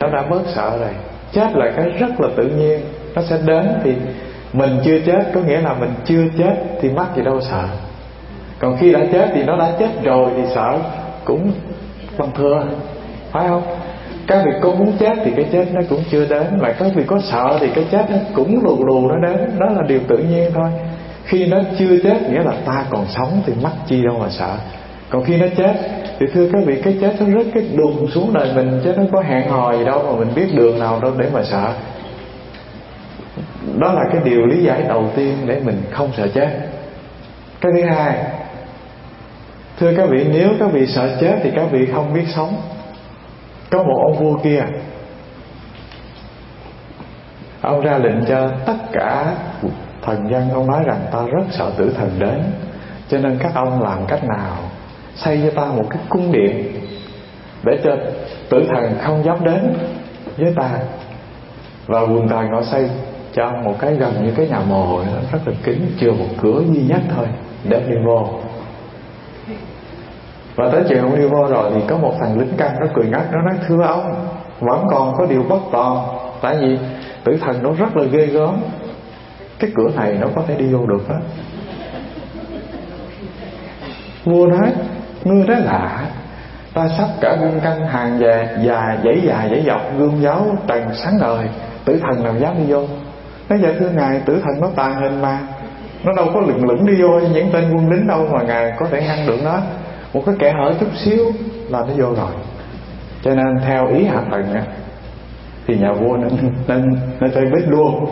nó đã bớt sợ rồi. Chết là cái rất là tự nhiên, nó sẽ đến. Thì mình chưa chết có nghĩa là mình chưa chết thì mắc gì đâu sợ. Còn khi đã chết thì nó đã chết rồi thì sợ cũng bằng thừa, phải không? Các vị có muốn chết thì cái chết nó cũng chưa đến, mà các vị có sợ thì cái chết nó cũng lù lù nó đến. Đó là điều tự nhiên thôi. Khi nó chưa chết nghĩa là ta còn sống thì mắc chi đâu mà sợ. Còn khi nó chết thì thưa các vị, cái chết nó rớt cái đùng xuống đời mình, chứ nó có hẹn hò gì đâu mà mình biết đường nào đâu để mà sợ. Đó là cái điều lý giải đầu tiên để mình không sợ chết. Cái thứ hai, thưa các vị, nếu các vị sợ chết thì các vị không biết sống. Có một ông vua kia, ông ra lệnh cho tất cả thần dân, ông nói rằng ta rất sợ tử thần đến, cho nên các ông làm cách nào xây cho ta một cái cung điện để cho tử thần không dám đến với ta. Và quần thần họ xây cho ông một cái gần như cái nhà mồ rất là kín, chưa một cửa duy nhất thôi để đi vô. Và tới chuyện ông đi vô rồi thì có một thằng lính canh nó cười ngắt, nó nói thưa ông, vẫn còn có điều bất toàn. Tại vì tử thần nó rất là ghê gớm, cái cửa này nó có thể đi vô được đó. Vua nói, ngươi đó lạ, ta sắp cả quân canh hàng dãy dọc, gươm giáo trần sáng ngời, tử thần nào dám đi vô. Nói dạ thưa ngài, tử thần nó tàn hình mà, nó đâu có lửng lửng đi vô những tên quân lính đâu mà ngài có thể ngăn được nó. Một cái kẻ hở chút xíu là nó vô rồi. Cho nên theo ý hạ thần thì nhà vua nên chơi bếp luôn.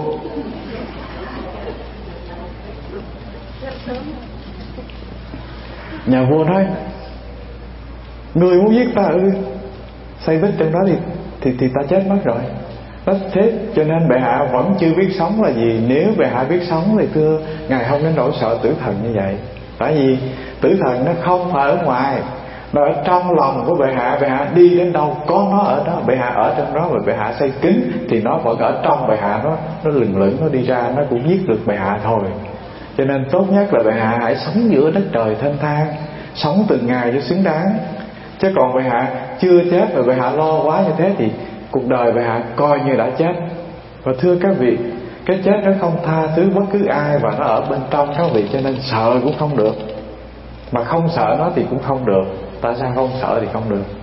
Nhà vua nói, người muốn giết ta xây bếp trong đó thì ta chết mất rồi. Đó, thế cho nên bệ hạ vẫn chưa biết sống là gì. Nếu bệ hạ biết sống thì thưa ngài không đến nỗi sợ tử thần như vậy. Tại vì tử thần nó không ở ngoài, nó ở trong lòng của bệ hạ. Bệ hạ đi đến đâu có nó ở đó, bệ hạ ở trong đó. Và bệ hạ xây kính thì nó vẫn ở trong bệ hạ, nó lừng lững, nó đi ra nó cũng giết được bệ hạ thôi. Cho nên tốt nhất là bệ hạ hãy sống giữa đất trời thênh thang, sống từng ngày cho xứng đáng. Chứ còn bệ hạ chưa chết và bệ hạ lo quá như thế thì cuộc đời bệ hạ coi như đã chết. Và thưa các vị, cái chết nó không tha thứ bất cứ ai, và nó ở bên trong các vị, cho nên sợ cũng không được, mà không sợ nó thì cũng không được. Tại sao không sợ thì không được?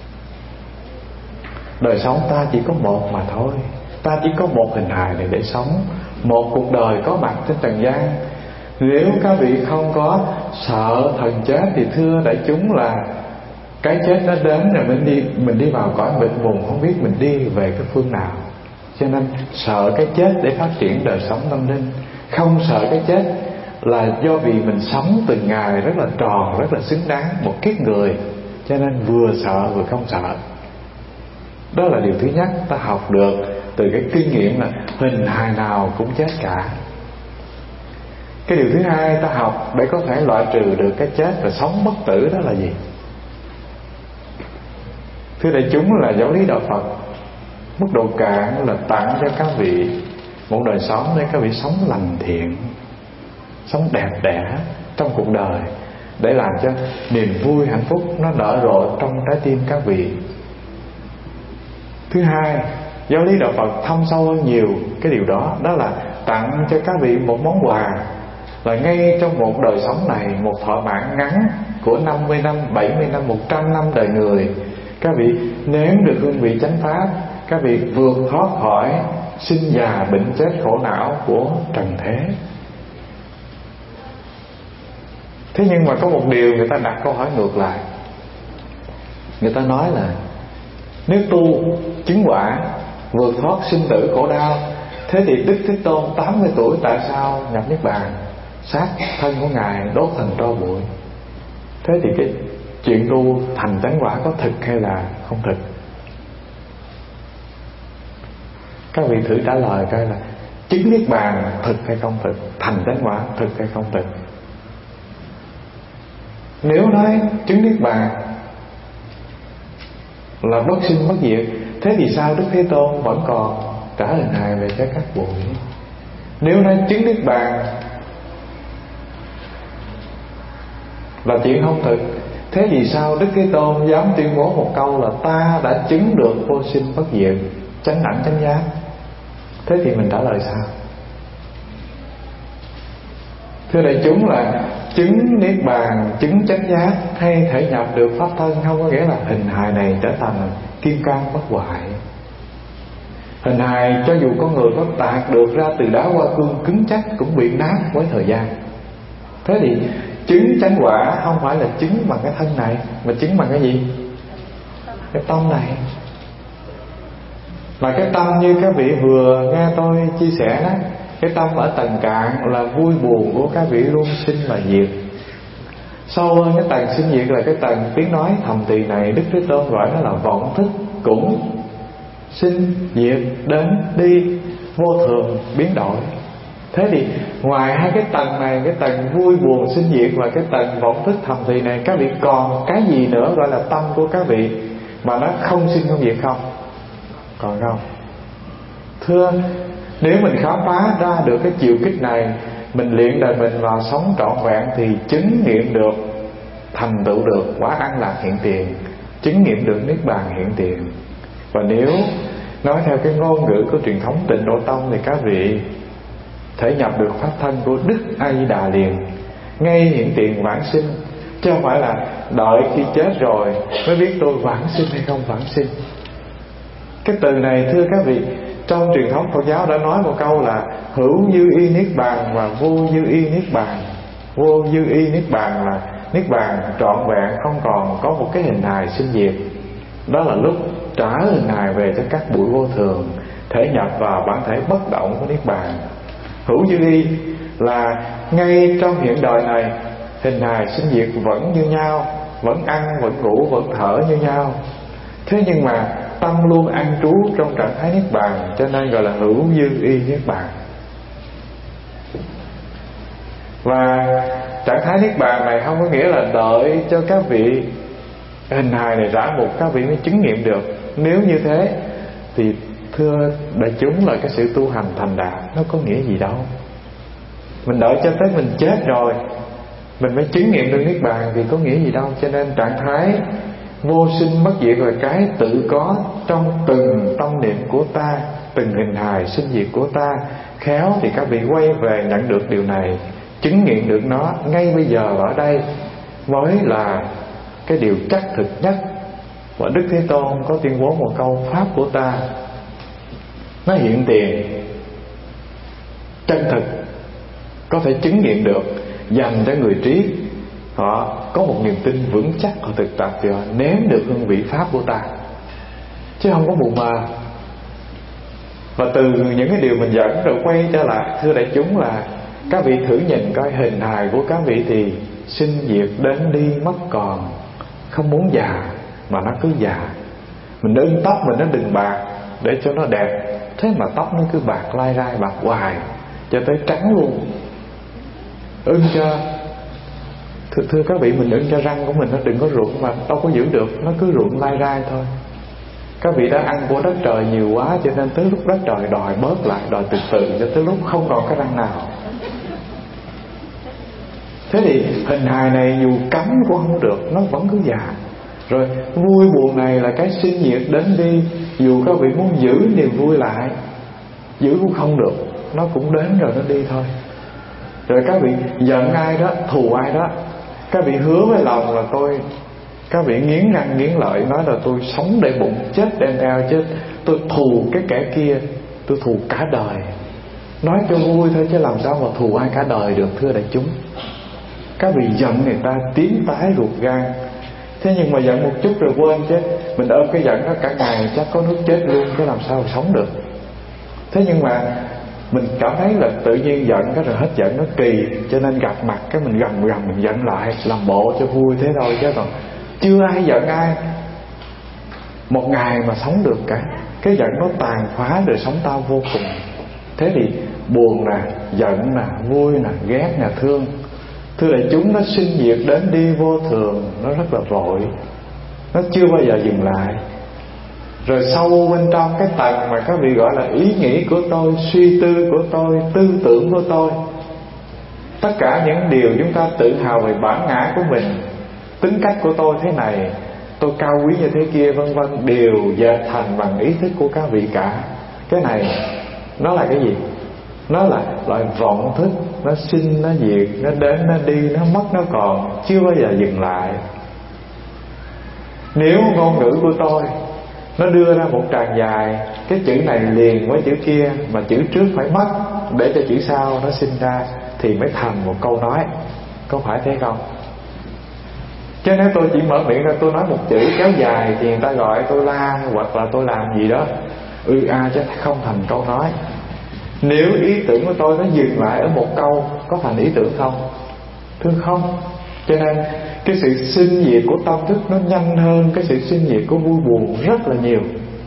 Đời sống ta chỉ có một mà thôi. Ta chỉ có một hình hài này để sống, một cuộc đời có mặt trên trần gian. Nếu các vị không có sợ thần chết thì thưa đại chúng là cái chết nó đến rồi mình đi vào cõi mịt mùng, không biết mình đi về cái phương nào. Cho nên sợ cái chết để phát triển đời sống tâm linh. Không sợ cái chết là do vì mình sống từng ngày rất là tròn, rất là xứng đáng một kiếp người, cho nên vừa sợ vừa không sợ. Đó là điều thứ nhất ta học được từ cái kinh nghiệm là hình hài nào cũng chết cả. Cái điều thứ hai ta học để có thể loại trừ được cái chết và sống bất tử đó là gì? Thưa đại chúng, là giáo lý đạo Phật mức độ cạn là tặng cho các vị một đời sống để các vị sống lành thiện, sống đẹp đẽ trong cuộc đời, để làm cho niềm vui hạnh phúc nó nở rộ trong trái tim các vị. Thứ hai, giáo lý đạo Phật thâm sâu hơn nhiều cái điều đó. Đó là tặng cho các vị một món quà, là ngay trong một đời sống này, một thọ mạng ngắn của 50 năm, 70 năm, 100 năm đời người, các vị nếm được hương vị chánh pháp, các vị vượt thoát khỏi sinh già bệnh chết khổ não của trần thế. Thế nhưng mà có một điều người ta đặt câu hỏi ngược lại. Người ta nói là nếu tu chứng quả, vượt thoát sinh tử khổ đau, thế thì Đức Thế Tôn 80 tuổi tại sao nhập Niết Bàn, xác thân của Ngài đốt thành tro bụi? Thế thì cái chuyện tu thành tánh quả có thực hay là không thực? Các vị thử trả lời coi là chứng Niết Bàn thực hay không thực, thành tánh quả thực hay không thực. Nếu nói chứng Niết Bàn là bất sinh bất diệt, thế thì sao Đức Thế Tôn vẫn còn trả hình hài về cho các bụi? Nếu nói chứng Niết Bàn là chuyện không thực, thế Thế vì sao Đức Thế Tôn dám tuyên bố một câu là ta đã chứng được vô sinh bất diệt, chánh đẳng chánh giác? Thế thì mình trả lời sao? Thưa đại chúng, là chứng niết bàn, chứng chánh giác hay thể nhập được pháp thân không có nghĩa là hình hài này trở thành kim cang bất hoại. Hình hài cho dù con người có tạc được ra từ đá hoa cương cứng chắc cũng bị nát với thời gian. Thế thì chứng chánh quả không phải là chứng bằng cái thân này, mà chứng bằng cái gì? Cái tâm này. Mà cái tâm như các vị vừa nghe tôi chia sẻ đó, cái tâm ở tầng cạn là vui buồn của các vị luôn sinh và diệt. Sâu hơn cái tầng sinh diệt là cái tầng tiếng nói thầm thì này, Đức Thế Tôn gọi nó là vọng thức cũng sinh diệt, đến đi, vô thường biến đổi. Thế thì ngoài hai cái tầng này, cái tầng vui buồn sinh diệt và cái tầng vọng thức thầm thì này, các vị còn cái gì nữa gọi là tâm của các vị mà nó không sinh không diệt không? Còn không? Thưa, nếu mình khám phá ra được cái chiều kích này, mình luyện đời mình vào sống trọn vẹn thì chứng nghiệm được, thành tựu được quả an lạc hiện tiền, chứng nghiệm được niết bàn hiện tiền. Và nếu nói theo cái ngôn ngữ của truyền thống Tịnh Độ Tông thì các vị thể nhập được pháp thân của Đức A Di Đà liền, ngay hiện tiền vãng sinh, chứ không phải là đợi khi chết rồi mới biết tôi vãng sinh hay không vãng sinh. Cái từ này thưa các vị, trong truyền thống Phật giáo đã nói một câu là hữu dư y niết bàn và vô dư y niết bàn. Vô dư y niết bàn là niết bàn trọn vẹn, không còn có một cái hình hài sinh diệt. Đó là lúc trả hình hài về cho các bụi vô thường, thể nhập vào bản thể bất động của niết bàn. Hữu dư y là ngay trong hiện đời này, hình hài sinh diệt vẫn như nhau, vẫn ăn, vẫn ngủ, vẫn thở như nhau. Thế nhưng mà tâm luôn an trú trong trạng thái niết bàn, cho nên gọi là hữu dư y niết bàn. Và trạng thái niết bàn này không có nghĩa là đợi cho các vị hình hài này rã mục các vị mới chứng nghiệm được. Nếu như thế thì thưa đại chúng là cái sự tu hành thành đạt nó có nghĩa gì đâu. Mình đợi cho tới mình chết rồi mình mới chứng nghiệm được niết bàn thì có nghĩa gì đâu. Cho nên trạng thái vô sinh bất diệt là cái tự có trong từng tâm niệm của ta, từng hình hài sinh diệt của ta. Khéo thì các vị quay về nhận được điều này, chứng nghiệm được nó ngay bây giờ ở đây mới là cái điều chắc thực nhất. Và Đức Thế Tôn có tuyên bố một câu pháp của ta nó hiện tiền, chân thực, có thể chứng nghiệm được, dành cho người trí. Họ có một niềm tin vững chắc, họ thực tập thì họ nếm được hương vị pháp của ta, chứ không có mù mờ. Và từ những cái điều mình dẫn rồi quay trở lại, thưa đại chúng, là các vị thử nhìn coi hình hài của các vị thì sinh diệt, đến đi, mất còn, không muốn già mà nó cứ già. Mình ưng tóc mình nó đừng bạc để cho nó đẹp, thế mà tóc nó cứ bạc lai rai, bạc hoài cho tới trắng luôn. Ưng cho thưa các vị, mình ưng cho răng của mình nó đừng có rụng mà đâu có giữ được, nó cứ rụng lai rai thôi. Các vị đã ăn của đất trời nhiều quá, cho nên tới lúc đất trời đòi bớt lại, đòi từ từ, cho tới lúc không còn cái răng nào. Thế thì hình hài này dù cấm cũng không được, nó vẫn cứ già. Rồi vui buồn này là cái sinh diệt đến đi, dù các vị muốn giữ niềm vui lại, giữ cũng không được, nó cũng đến rồi nó đi thôi. Rồi các vị giận ai đó, thù ai đó, các vị hứa với lòng là các vị nghiến răng nghiến lợi nói là tôi sống để bụng, chết đem theo, chết tôi thù cái kẻ kia, tôi thù cả đời. Nói cho vui thôi chứ làm sao mà thù ai cả đời được, thưa đại chúng. Các vị giận người ta tím tái ruột gan, thế nhưng mà giận một chút rồi quên chứ. Mình ôm cái giận đó cả ngày chắc có nước chết luôn, chứ làm sao mà sống được. Thế nhưng mà mình cảm thấy là tự nhiên giận cái rồi hết giận nó kỳ, cho nên gặp mặt cái mình gầm mình giận lại, làm bộ cho vui thế thôi, chứ còn chưa ai giận ai một ngày mà sống được cả. Cái giận nó tàn phá đời sống tao vô cùng. Thế thì buồn nè, giận nè, vui nè, ghét nè, thương, thưa đại chúng, nó sinh diệt đến đi vô thường, nó rất là vội, nó chưa bao giờ dừng lại. Rồi sâu bên trong cái tầng mà các vị gọi là ý nghĩ của tôi, suy tư của tôi, tư tưởng của tôi, tất cả những điều chúng ta tự hào về bản ngã của mình, tính cách của tôi thế này, tôi cao quý như thế kia, vân vân, đều dệt thành bằng ý thức của các vị cả. Cái này nó là cái gì? Nó là loại vọng thức. Nó sinh, nó diệt, nó đến, nó đi, nó mất, nó còn, chưa bao giờ dừng lại. Nếu ngôn ngữ của tôi nó đưa ra một tràng dài, cái chữ này liền với chữ kia, mà chữ trước phải mất để cho chữ sau nó sinh ra, thì mới thành một câu nói. Có phải thế không? Chứ nếu tôi chỉ mở miệng ra tôi nói một chữ kéo dài thì người ta gọi tôi la, hoặc là tôi làm gì đó chứ không thành câu nói. Nếu ý tưởng của tôi nó dừng lại ở một câu, có thành ý tưởng không? Thưa không. Cho nên cái sự sinh diệt của tâm thức nó nhanh hơn cái sự sinh diệt của vui buồn rất là nhiều.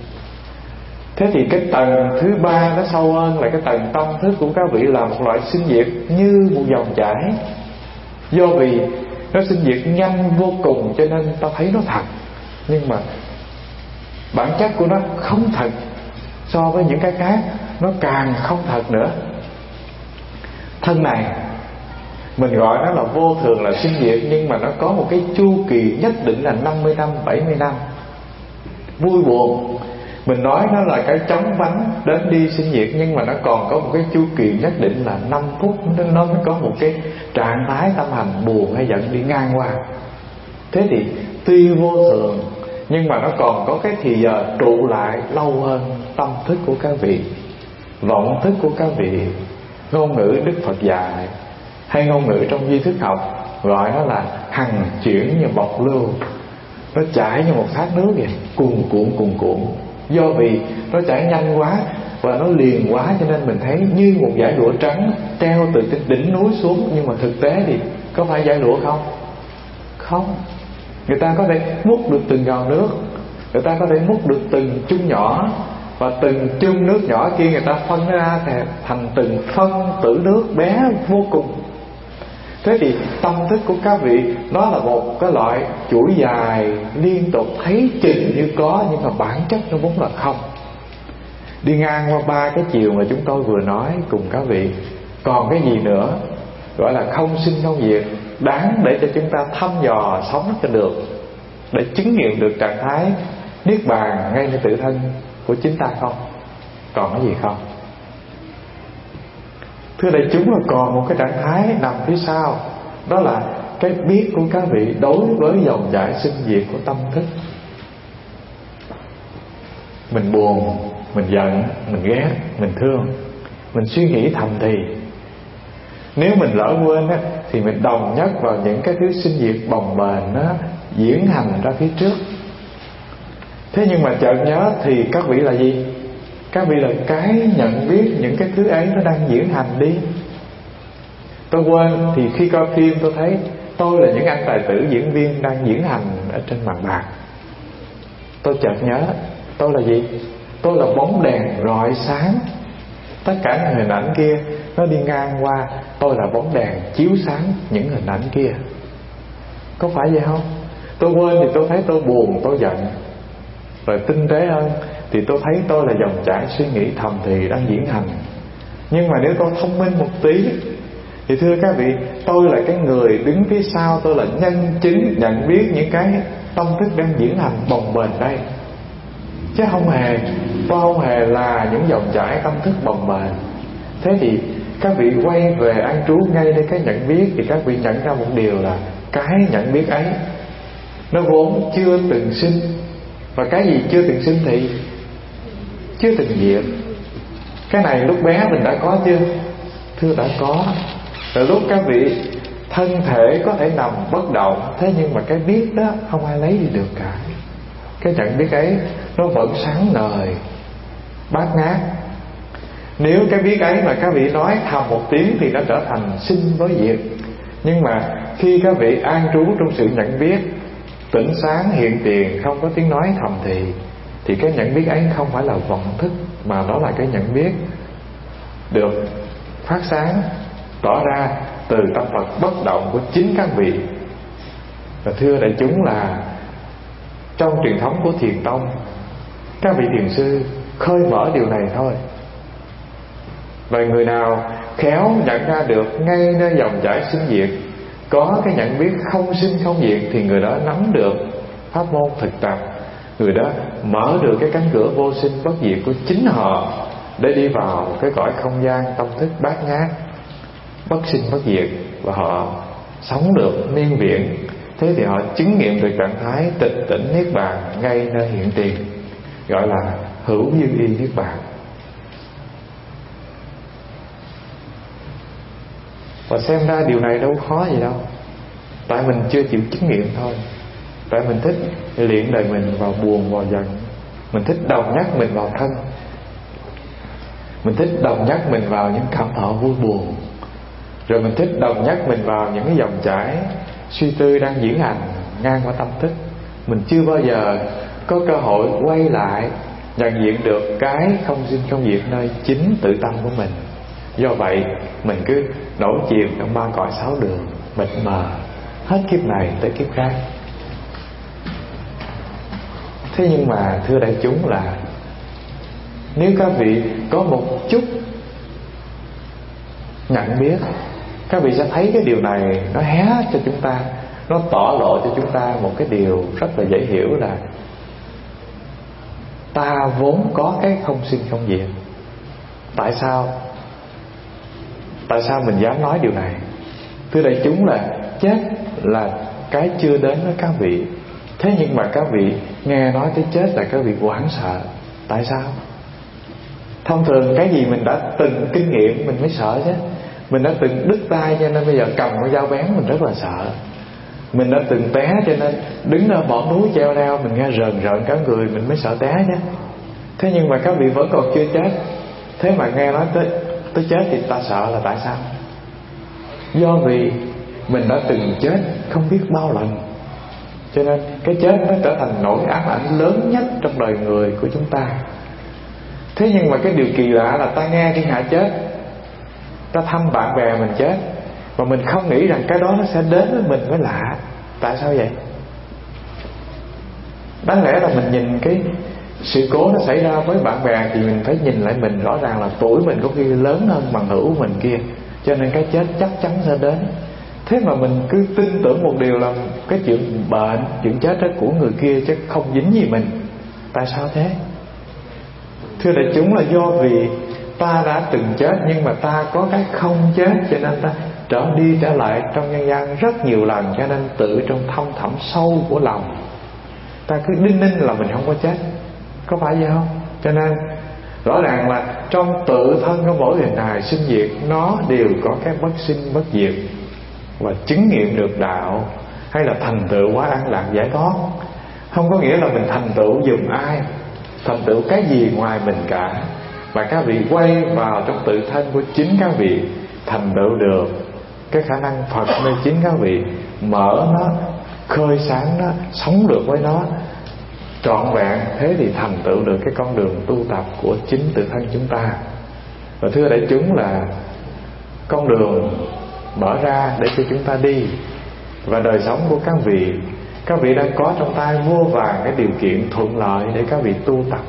Thế thì cái tầng thứ ba nó sâu hơn là cái tầng tâm thức của các vị là một loại sinh diệt như một dòng chảy. Do vì nó sinh diệt nhanh vô cùng cho nên ta thấy nó thật, nhưng mà bản chất của nó không thật. So với những cái khác nó càng không thật nữa. Thân này mình gọi nó là vô thường, là sinh diệt, nhưng mà nó có một cái chu kỳ nhất định là 50 năm, 70 năm. Vui buồn mình nói nó là cái chóng vánh đến đi sinh diệt, nhưng mà nó còn có một cái chu kỳ nhất định là 5 phút nó mới có một cái trạng thái tâm hành buồn hay giận đi ngang qua. Thế thì tuy vô thường nhưng mà nó còn có cái thì giờ trụ lại lâu hơn tâm thức của các vị, vọng thức của các vị. Ngôn ngữ Đức Phật dạy, hay ngôn ngữ trong duy thức học gọi nó là hằng chuyển như bọt lưu. Nó chảy như một thác nước vậy, cuồn cuộn. Do vì nó chảy nhanh quá và nó liền quá, cho nên mình thấy như một dải lụa trắng treo từ cái đỉnh núi xuống. Nhưng mà thực tế thì có phải dải lụa không? Không. Người ta có thể múc được từng giọt nước, người ta có thể múc được từng chung nhỏ, và từng chung nước nhỏ kia người ta phân ra thành từng phân tử nước bé vô cùng. Thế thì tâm thức của các vị nó là một cái loại chuỗi dài liên tục, thấy chừng như có nhưng mà bản chất nó vốn là không. Đi ngang qua ba cái chiều mà chúng tôi vừa nói cùng các vị, còn cái gì nữa gọi là không sinh không diệt, đáng để cho chúng ta thăm dò sống cho được, để chứng nghiệm được trạng thái niết bàn ngay nơi tự thân của chính ta không? Còn cái gì không? Thưa đại chúng, là còn một cái trạng thái nằm phía sau, đó là cái biết của các vị đối với dòng chảy sinh diệt của tâm thức. Mình buồn, mình giận, mình ghét, mình thương, mình suy nghĩ thầm thì. Nếu mình lỡ quên á, thì mình đồng nhất vào những cái thứ sinh diệt bồng bềnh nó diễn hành ra phía trước. Thế nhưng mà chợt nhớ thì các vị là gì? Các vị là cái nhận biết những cái thứ ấy nó đang diễn hành đi. Tôi quên thì khi coi phim tôi thấy tôi là những anh tài tử diễn viên đang diễn hành ở trên màn bạc. Tôi chợt nhớ tôi là gì? Tôi là bóng đèn rọi sáng. Tất cả những hình ảnh kia nó đi ngang qua, tôi là bóng đèn chiếu sáng những hình ảnh kia. Có phải vậy không? Tôi quên thì tôi thấy tôi buồn, tôi giận. Rồi tinh tế hơn thì tôi thấy tôi là dòng chảy suy nghĩ thầm thì đang diễn hành. Nhưng mà nếu tôi thông minh một tí thì thưa các vị, tôi là cái người đứng phía sau, tôi là nhân chứng nhận biết những cái tâm thức đang diễn hành bồng bềnh đây. Chứ tôi không hề là những dòng chảy tâm thức bồng bềnh. Thế thì các vị quay về an trú ngay đây cái nhận biết, thì các vị nhận ra một điều là cái nhận biết ấy nó vốn chưa từng sinh. Và cái gì chưa từng sinh thì chưa từng diệt. Cái này lúc bé mình đã có chưa? Thưa đã có. Rồi lúc các vị thân thể có thể nằm bất động, thế nhưng mà cái biết đó không ai lấy đi được cả. Cái nhận biết ấy nó vẫn sáng ngời bát ngát. Nếu cái biết ấy mà các vị nói thầm một tiếng thì nó trở thành sinh với diệt. Nhưng mà khi các vị an trú trong sự nhận biết, tỉnh sáng hiện tiền, không có tiếng nói thầm thì cái nhận biết ấy không phải là vọng thức, mà đó là cái nhận biết được phát sáng tỏ ra từ tâm Phật bất động của chính các vị. Và thưa đại chúng, là trong truyền thống của Thiền tông, các vị thiền sư khơi mở điều này thôi. Và người nào khéo nhận ra được ngay nơi dòng chảy sinh diệt có cái nhận biết không sinh không diệt, thì người đó nắm được pháp môn thực tập, người đó mở được cái cánh cửa vô sinh bất diệt của chính họ để đi vào cái cõi không gian tâm thức bát ngát bất sinh bất diệt, và họ sống được miên viễn. Thế thì họ chứng nghiệm được trạng thái tịch tỉnh niết bàn ngay nơi hiện tiền, gọi là hữu như y niết bàn. Và xem ra điều này đâu khó gì đâu, tại mình chưa chịu chứng nghiệm thôi. Tại mình thích luyện đời mình vào buồn vào giận, mình thích đồng nhắc mình vào thân, mình thích đồng nhắc mình vào những cảm thọ vui buồn, rồi mình thích đồng nhắc mình vào những cái dòng chảy suy tư đang diễn hành ngang qua tâm thức. Mình chưa bao giờ có cơ hội quay lại nhận diện được cái không sinh không diệt nơi chính tự tâm của mình. Do vậy mình cứ nổi chìm trong ba cõi sáu đường mịt mờ hết kiếp này tới kiếp khác. Thế nhưng mà thưa đại chúng, là nếu các vị có một chút nhận biết, các vị sẽ thấy cái điều này nó hé cho chúng ta, nó tỏ lộ cho chúng ta một cái điều rất là dễ hiểu, là ta vốn có cái không sinh không diệt. Tại sao? Tại sao mình dám nói điều này? Thưa đại chúng, là chết là cái chưa đến với các vị. Thế nhưng mà các vị nghe nói tới chết là các vị hoảng sợ. Tại sao? Thông thường cái gì mình đã từng kinh nghiệm mình mới sợ chứ. Mình đã từng đứt tay cho nên bây giờ cầm con dao bén mình rất là sợ. Mình đã từng té cho nên đứng ở bỏ núi treo leo mình nghe rờn rợn cả người mình mới sợ té chứ. Thế nhưng mà các vị vẫn còn chưa chết, thế mà nghe nói tới chết thì ta sợ là tại sao? Do vì mình đã từng chết không biết bao lần, cho nên cái chết nó trở thành nỗi ám ảnh lớn nhất trong đời người của chúng ta. Thế nhưng mà cái điều kỳ lạ là ta nghe thiên hạ chết, ta thăm bạn bè mình chết, mà mình không nghĩ rằng cái đó nó sẽ đến với mình mới lạ. Tại sao vậy? Đáng lẽ là mình nhìn cái sự cố nó xảy ra với bạn bè thì mình phải nhìn lại mình, rõ ràng là tuổi mình có khi lớn hơn bằng hữu mình kia, cho nên cái chết chắc chắn sẽ đến. Thế mà mình cứ tin tưởng một điều là cái chuyện bệnh, chuyện chết đó của người kia chứ không dính gì mình. Tại sao thế? Thưa đại chúng, là do vì ta đã từng chết, nhưng mà ta có cái không chết, cho nên ta trở lại trong nhân gian rất nhiều lần, cho nên tự trong thâm thẳm sâu của lòng ta cứ đinh ninh là mình không có chết. Có phải vậy không? Cho nên rõ ràng là trong tự thân của mỗi hình hài sinh diệt, nó đều có cái bất sinh bất diệt. Và chứng nghiệm được đạo hay là thành tựu quá an lạc giải thoát, không có nghĩa là mình thành tựu giùm ai, thành tựu cái gì ngoài mình cả, mà các vị quay vào trong tự thân của chính các vị, thành tựu được cái khả năng Phật nơi chính các vị, mở nó, khơi sáng nó, sống được với nó trọn vẹn. Thế thì thành tựu được cái con đường tu tập của chính tự thân chúng ta. Và thưa đại chúng, là con đường mở ra để cho chúng ta đi, và đời sống của các vị đang có trong tay vô vàn cái điều kiện thuận lợi để các vị tu tập.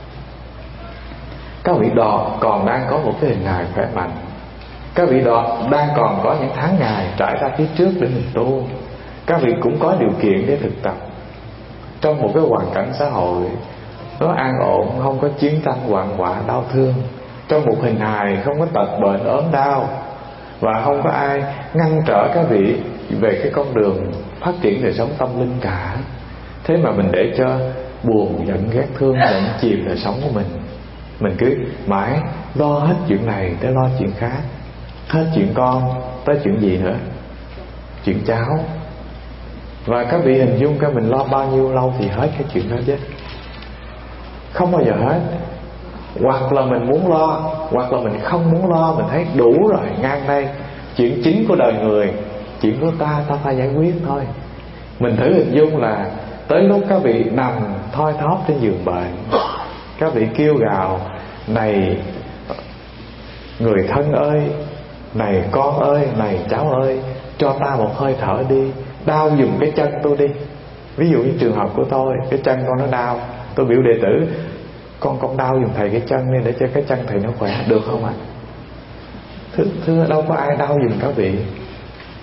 Các vị đó còn đang có một cái hình hài khỏe mạnh, các vị đó đang còn có những tháng ngày trải ra phía trước để mình tu. Các vị cũng có điều kiện để thực tập trong một cái hoàn cảnh xã hội nó an ổn, không có chiến tranh hoạn họa đau thương, trong một hình hài không có tật bệnh ốm đau, và không có ai ngăn trở các vị về cái con đường phát triển đời sống tâm linh cả. Thế mà mình để cho buồn, giận, ghét, thương lẫn chìm đời sống của mình cứ mãi lo hết chuyện này tới lo chuyện khác, hết chuyện con tới chuyện gì nữa, chuyện cháu. Và các vị hình dung coi mình lo bao nhiêu lâu thì hết cái chuyện đó chứ. Không bao giờ hết. Hoặc là mình muốn lo, hoặc là mình không muốn lo. Mình thấy đủ rồi, ngang đây. Chuyện chính của đời người, chuyện của ta phải giải quyết thôi. Mình thử hình dung là tới lúc các vị nằm thoi thóp trên giường bệnh, các vị kêu gào: này người thân ơi, này con ơi, này cháu ơi, cho ta một hơi thở đi, đau giùm cái chân tôi đi. Ví dụ như trường hợp của tôi, cái chân con nó đau, tôi biểu đệ tử: con đau giùm thầy cái chân đi, để cho cái chân thầy nó khỏe, được không ạ? Thưa đâu có ai đau giùm các vị.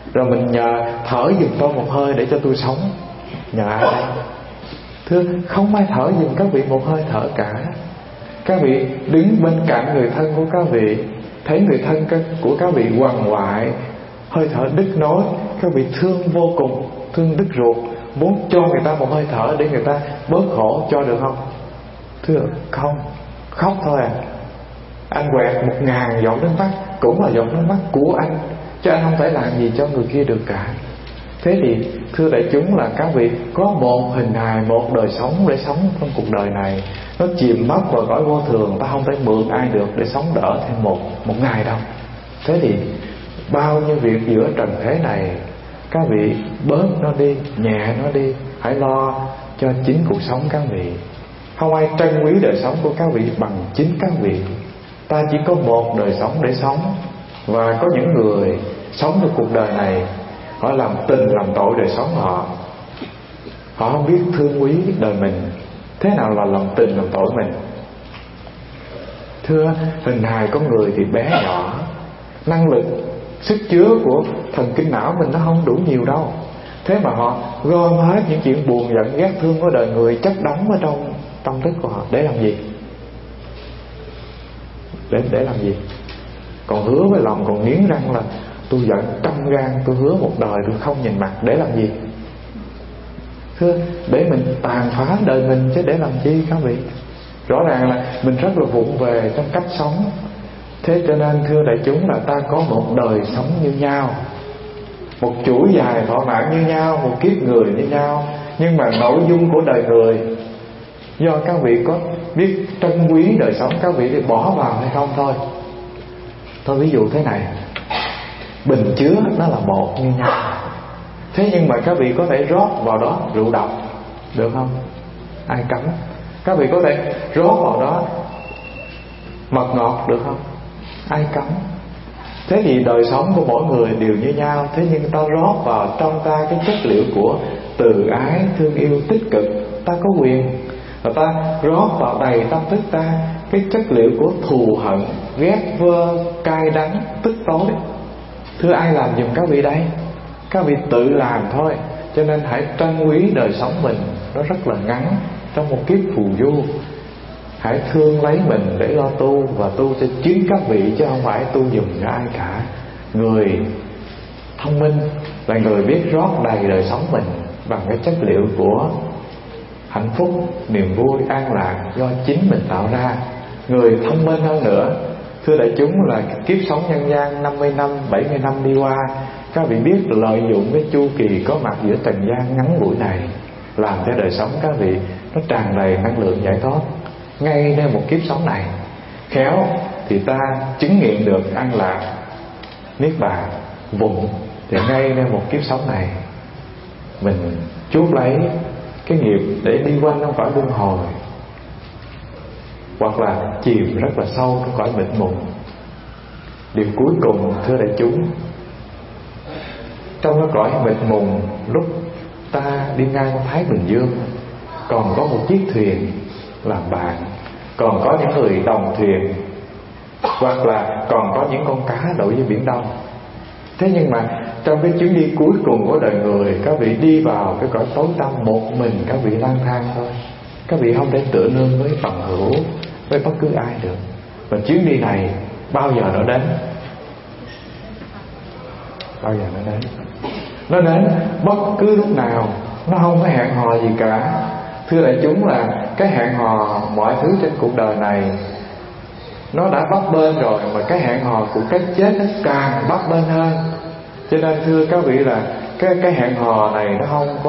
rồi mình nhờ thở giùm tôi một hơi để cho tôi sống. Nhờ ai đây? Thưa, không ai thở giùm các vị một hơi thở cả. Các vị đứng bên cạnh người thân của các vị, thấy người thân của các vị quằn quại, hơi thở đứt nối, các vị thương vô cùng, thương đứt ruột, muốn cho người ta một hơi thở để người ta bớt khổ, cho được không? Thưa, không. Khóc thôi à. Anh quẹt 1000 giọt nước mắt cũng là giọt nước mắt của anh, chứ anh không thể làm gì cho người kia được cả. Thế thì thưa đại chúng, là các vị có một hình hài, một đời sống để sống trong cuộc đời này, nó chìm mất vào cõi vô thường, ta không thể mượn ai được để sống đỡ thêm một ngày đâu. Thế thì bao nhiêu việc giữa trần thế này, các vị bớt nó đi, nhẹ nó đi, hãy lo cho chính cuộc sống các vị. Không ai trân quý đời sống của các vị bằng chính các vị. Ta chỉ có một đời sống để sống, và có những người sống trong cuộc đời này, họ làm tình làm tội đời sống họ. Họ không biết thương quý đời mình. Thế nào là làm tình làm tội mình? Thưa, hình hài con người thì bé nhỏ, năng lực, sức chứa của thần kinh não mình nó không đủ nhiều đâu. Thế mà họ gom hết những chuyện buồn giận ghét thương của đời người, chất đóng ở trong tâm thức của họ. Để làm gì? Để làm gì? Còn hứa với lòng, còn nghiến răng là tôi giận trăm gan, tôi hứa một đời tôi không nhìn mặt. Để làm gì? Thưa, để mình tàn phá đời mình chứ để làm chi các vị? Rõ ràng là mình rất là vụng về trong cách sống. Thế cho nên thưa đại chúng, là ta có một đời sống như nhau, một chuỗi dài thọ mạng như nhau, một kiếp người như nhau, nhưng mà nội dung của đời người, do các vị có biết trân quý đời sống các vị thì bỏ vào hay không thôi. Tôi ví dụ thế này, bình chứa nó là một như nhau, thế nhưng mà các vị có thể rót vào đó rượu độc được không? Ai cấm? Các vị có thể rót vào đó mật ngọt được không? Ai cấm? Thế thì đời sống của mỗi người đều như nhau, thế nhưng ta rót vào trong ta cái chất liệu của từ ái, thương yêu, tích cực, ta có quyền. Và ta rót vào đầy tâm thức ta cái chất liệu của thù hận, ghét vơ, cay đắng, tức tối. Thưa, ai làm giùm các vị đây? Các vị tự làm thôi. Cho nên hãy trân quý đời sống mình, nó rất là ngắn, trong một kiếp phù du. Hãy thương lấy mình để lo tu, và tu cho chính các vị, chứ không phải tu giùm cho ai cả. Người thông minh là người biết rót đầy đời sống mình bằng cái chất liệu của hạnh phúc, niềm vui, an lạc do chính mình tạo ra. Người thông minh hơn nữa, thưa đại chúng, là kiếp sống nhân gian 50 năm, 70 năm đi qua, các vị biết lợi dụng cái chu kỳ có mặt giữa trần gian ngắn ngủi này, làm cho đời sống các vị nó tràn đầy năng lượng giải thoát ngay nơi một kiếp sống này. Khéo thì ta chứng nghiệm được an lạc, niết bàn. Vụng thì ngay nơi một kiếp sống này mình chuốc lấy cái nghiệp để đi quanh trong cõi luân hồi, hoặc là chìm rất là sâu trong cõi mịt mùng. Điều cuối cùng, thưa đại chúng, trong cái cõi mịt mùng, lúc ta đi ngang qua Thái Bình Dương, còn có một chiếc thuyền làm bạn, còn có những người đồng thuyền, hoặc là còn có những con cá đội với biển Đông. Thế nhưng mà trong cái chuyến đi cuối cùng của đời người, các vị đi vào cái cõi tối tăm một mình, các vị lang thang thôi. Các vị không thể tựa nương với bằng hữu, với bất cứ ai được. Và chuyến đi này bao giờ nó đến? Bao giờ nó đến? Nó đến bất cứ lúc nào, nó không có hẹn hò gì cả. Thưa đại chúng, là cái hẹn hò mọi thứ trên cuộc đời này nó đã bấp bênh rồi, mà cái hẹn hò của cái chết nó càng bấp bênh hơn. Cho nên thưa các vị, là cái hẹn hò này nó không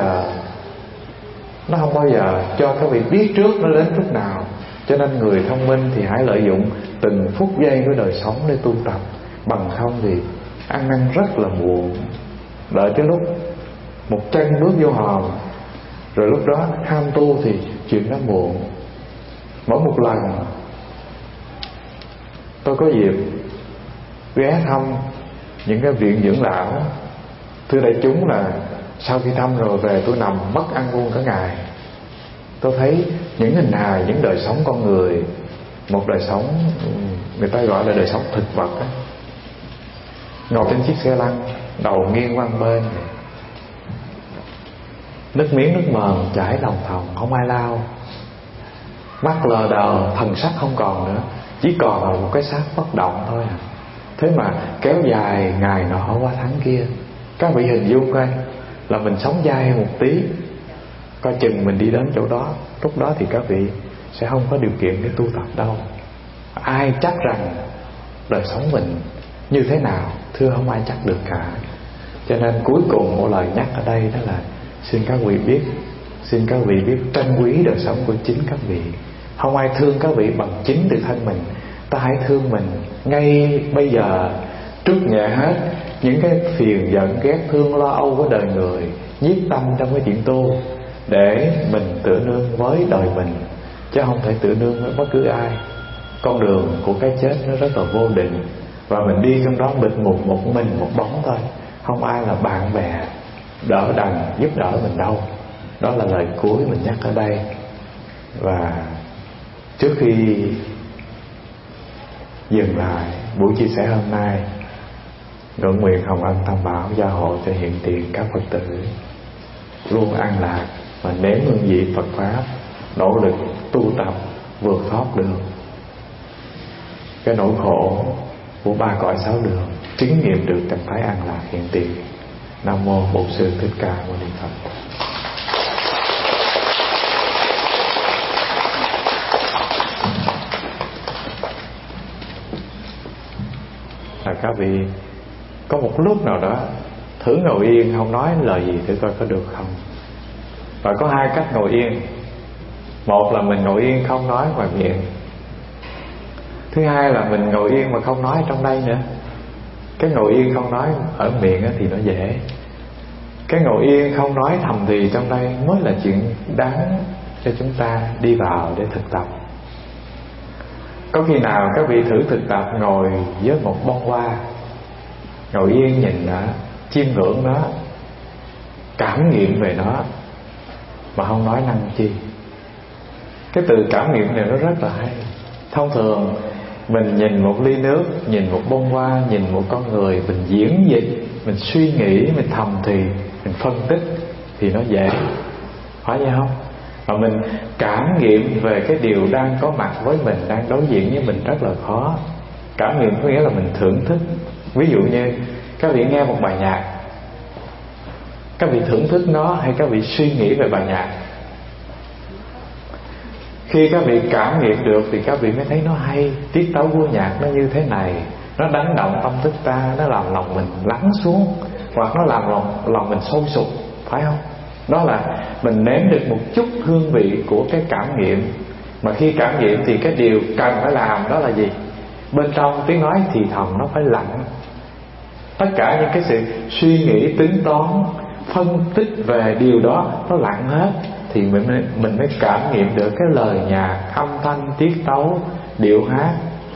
bao giờ cho các vị biết trước nó đến lúc nào. Cho nên người thông minh thì hãy lợi dụng từng phút giây của đời sống để tu tập, bằng không thì ăn năn rất là muộn. Đợi tới lúc một chân bước vô hòm, rồi lúc đó ham tu thì chuyện đó muộn. Mỗi một lần tôi có dịp ghé thăm những cái viện dưỡng lão, thưa đại chúng, là sau khi thăm rồi về tôi nằm mất ăn uống cả ngày. Tôi thấy những hình hài, những đời sống con người, một đời sống người ta gọi là đời sống thực vật ấy. Ngồi trên chiếc xe lăn, đầu nghiêng qua bên, nước miếng nước mờn chảy lòng thòng, không ai lau. Mắt lờ đờ, thần sắc không còn nữa, chỉ còn là một cái xác bất động thôi à. Thế mà kéo dài ngày nọ qua tháng kia. Các vị hình dung coi, là mình sống dai một tí, coi chừng mình đi đến chỗ đó, lúc đó thì các vị sẽ không có điều kiện để tu tập đâu. Ai chắc rằng đời sống mình như thế nào? Thưa, không ai chắc được cả. Cho nên cuối cùng một lời nhắc ở đây đó là xin các vị biết, xin các vị biết trân quý đời sống của chính các vị. Không ai thương các vị bằng chính tự thân mình. Ta hãy thương mình ngay bây giờ, trút nhẹ hết những cái phiền giận ghét thương lo âu của đời người, nhiếp tâm trong cái chuyện tu, để mình tựa nương với đời mình, chứ không thể tựa nương với bất cứ ai. Con đường của cái chết nó rất là vô định, và mình đi trong đó bịt một mình một bóng thôi, không ai là bạn bè đỡ đần giúp đỡ mình đâu. Đó là lời cuối mình nhắc ở đây. Và trước khi dừng lại buổi chia sẻ hôm nay, nguyện nguyện hồng ân tam bảo gia hộ cho hiện tiền các Phật tử luôn an lạc và nếm hương vị Phật pháp, nỗ lực tu tập vượt thoát được cái nỗi khổ của ba cõi sáu đường, chứng nghiệm được trạng thái an lạc hiện tiền. Nam mô Bổn Sư Thích Ca Mâu Ni Phật. Các vị có một lúc nào đó thử ngồi yên không nói lời gì thử coi có được không. Và có hai cách ngồi yên. Một là mình ngồi yên không nói ngoài miệng. Thứ hai là mình ngồi yên mà không nói trong đây nữa. Cái ngồi yên không nói ở miệng thì nó dễ. Cái ngồi yên không nói thầm thì trong đây mới là chuyện đáng cho chúng ta đi vào để thực tập. Có khi nào các vị thử thực tập ngồi với một bông hoa, ngồi yên nhìn nó, chiêm ngưỡng nó, cảm nghiệm về nó mà không nói năng chi. Cái từ cảm nghiệm này nó rất là hay. Thông thường mình nhìn một ly nước, nhìn một bông hoa, nhìn một con người, mình diễn dịch, mình suy nghĩ, mình thầm thì, mình phân tích thì nó dễ, phải vậy không? Và mình cảm nghiệm về cái điều đang có mặt với mình, đang đối diện với mình rất là khó. Cảm nghiệm có nghĩa là mình thưởng thức. Ví dụ như các vị nghe một bài nhạc, các vị thưởng thức nó hay các vị suy nghĩ về bài nhạc. Khi các vị cảm nghiệm được thì các vị mới thấy nó hay, tiết tấu của nhạc nó như thế này, nó đánh động tâm thức ta, nó làm lòng mình lắng xuống, hoặc nó làm lòng mình sôi sục, phải không? Đó là mình nếm được một chút hương vị của cái cảm nghiệm. Mà khi cảm nghiệm thì cái điều cần phải làm đó là gì? Bên trong tiếng nói thì thầm nó phải lặng. Tất cả những cái sự suy nghĩ, tính toán, phân tích về điều đó nó lặng hết, thì mình mới cảm nghiệm được cái lời nhạc, âm thanh, tiết tấu, điệu hát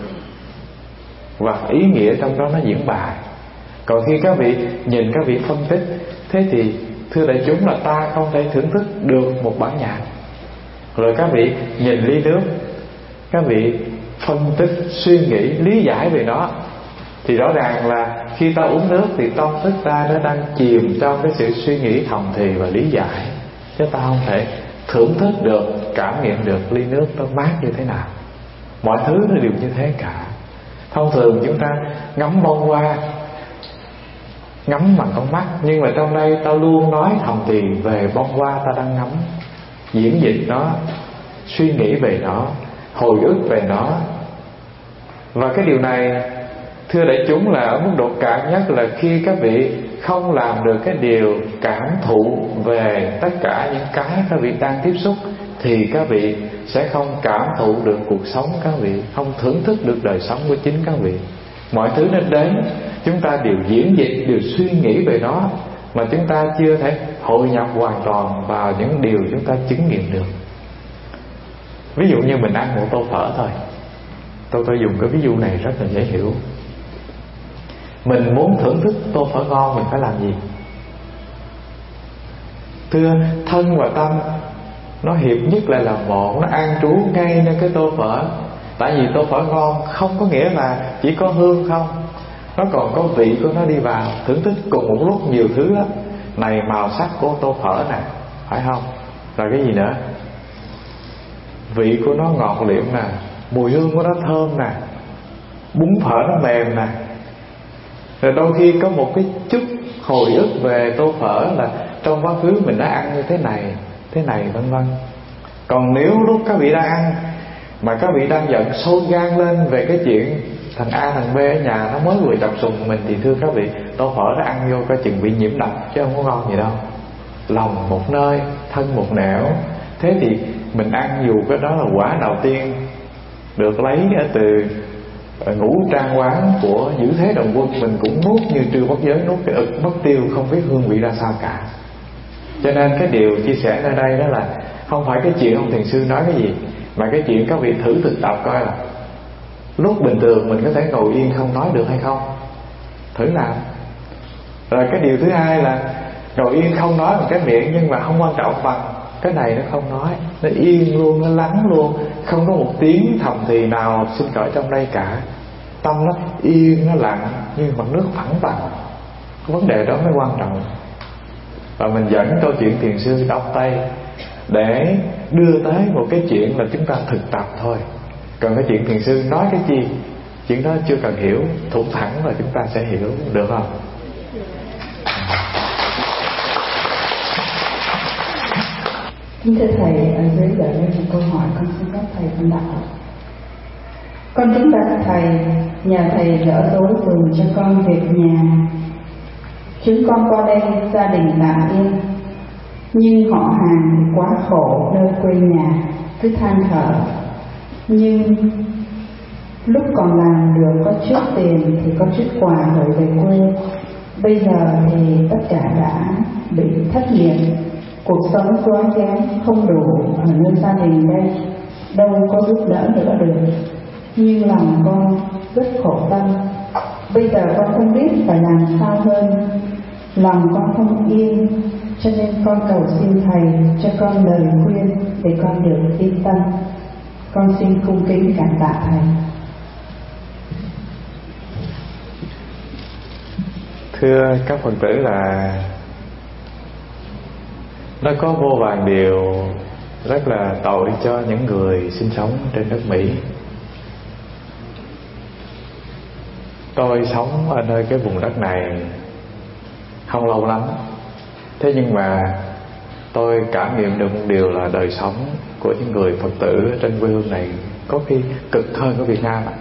và ý nghĩa trong đó nó diễn bài. Còn khi các vị nhìn, các vị phân tích, thế thì thưa đại chúng là ta không thể thưởng thức được một bản nhạc. Rồi các vị nhìn ly nước, các vị phân tích, suy nghĩ, lý giải về nó, thì rõ ràng là khi ta uống nước thì tâm thức ta nó đang chìm trong cái sự suy nghĩ thầm thì và lý giải, chứ ta không thể thưởng thức được, cảm nghiệm được ly nước nó mát như thế nào. Mọi thứ nó đều như thế cả. Thông thường chúng ta ngắm bông hoa, ngắm bằng con mắt, nhưng mà trong đây ta luôn nói thầm thì về bông hoa ta đang ngắm, diễn dịch nó, suy nghĩ về nó, hồi ức về nó. Và cái điều này thưa đại chúng là ở mức độ cạn nhất là khi các vị không làm được cái điều cảm thụ về tất cả những cái các vị đang tiếp xúc, thì các vị sẽ không cảm thụ được cuộc sống các vị, không thưởng thức được đời sống của chính các vị. Mọi thứ nó đến, chúng ta đều diễn dịch, đều suy nghĩ về nó, mà chúng ta chưa thể hội nhập hoàn toàn vào những điều chúng ta chứng nghiệm được. Ví dụ như mình ăn một tô phở thôi, tôi dùng cái ví dụ này rất là dễ hiểu. Mình muốn thưởng thức tô phở ngon mình phải làm gì? Thưa, thân và tâm nó hiệp nhất lại là một, nó an trú ngay nơi cái tô phở. Tại vì tô phở ngon không có nghĩa là chỉ có hương không, nó còn có vị của nó đi vào, thưởng thức cùng một lúc nhiều thứ lắm. Này màu sắc của tô phở nè, phải không? Rồi cái gì nữa? Vị của nó ngọt liệm nè, mùi hương của nó thơm nè, bún phở nó mềm nè. Rồi đôi khi có một cái chút hồi ức về tô phở là trong quá khứ mình đã ăn như thế này vân vân. Còn nếu lúc các vị đang ăn mà các vị đang giận sôi gan lên về cái chuyện thằng A thằng B ở nhà nó mới vừa chọc sùng mình, thì thưa các vị, tô phở nó ăn vô coi chừng bị nhiễm độc chứ không có ngon gì đâu. Lòng một nơi, thân một nẻo. Thế thì mình ăn dù cái đó là quả đầu tiên được lấy từ ngũ trang quán của Dữ Thế Đồng Quân, mình cũng nuốt như Trư Bất Giới nuốt cái ực mất tiêu, không biết hương vị ra sao cả. Cho nên cái điều chia sẻ ở đây đó là không phải cái chuyện ông thiền sư nói cái gì, mà cái chuyện các vị thử thực tập coi là lúc bình thường mình có thể ngồi yên không nói được hay không, thử làm. Rồi cái điều thứ hai là ngồi yên không nói bằng cái miệng, nhưng mà không quan trọng bằng cái này nó không nói, nó yên luôn, nó lắng luôn, không có một tiếng thầm thì nào sinh khởi trong đây cả. Tâm nó yên, nó lặng như mặt nước phẳng bằng. Cái vấn đề đó mới quan trọng. Và mình dẫn câu chuyện thiền sư đọc tay để đưa tới một cái chuyện là chúng ta thực tập thôi. Còn cái chuyện thiền sư nói cái gì, chuyện đó chưa cần hiểu, thủ thẳng là chúng ta sẽ hiểu, được không? Kính thưa Thầy, ở dưới gửi lên một câu hỏi con xin phép Thầy phân đạo. Con kính bạch Thầy, nhà Thầy đỡ tối dùng cho con việc nhà. Chúng con qua đây gia đình làm yên, nhưng họ hàng thì quá khổ nơi quê nhà, cứ than thở. Nhưng lúc còn làm được có chút tiền thì có chút quà gửi về quê. Bây giờ thì tất cả đã bị thất nghiệp, cuộc sống quá kém, không đủ ở nơi gia đình đây, đâu có giúp đỡ nữa được. Nhưng lòng con rất khổ tâm. Bây giờ con không biết phải làm sao hơn, lòng con không yên, cho nên con cầu xin Thầy cho con lời khuyên để con được yên tâm. Con xin cung kính cảm tạ Thầy. Thưa các Phật tử, là nó có vô vàn điều rất là tội cho những người sinh sống trên đất Mỹ. Tôi sống ở nơi cái vùng đất này không lâu lắm, thế nhưng mà tôi cảm nghiệm được một điều là đời sống của những người Phật tử trên quê hương này có khi cực hơn ở Việt Nam ạ.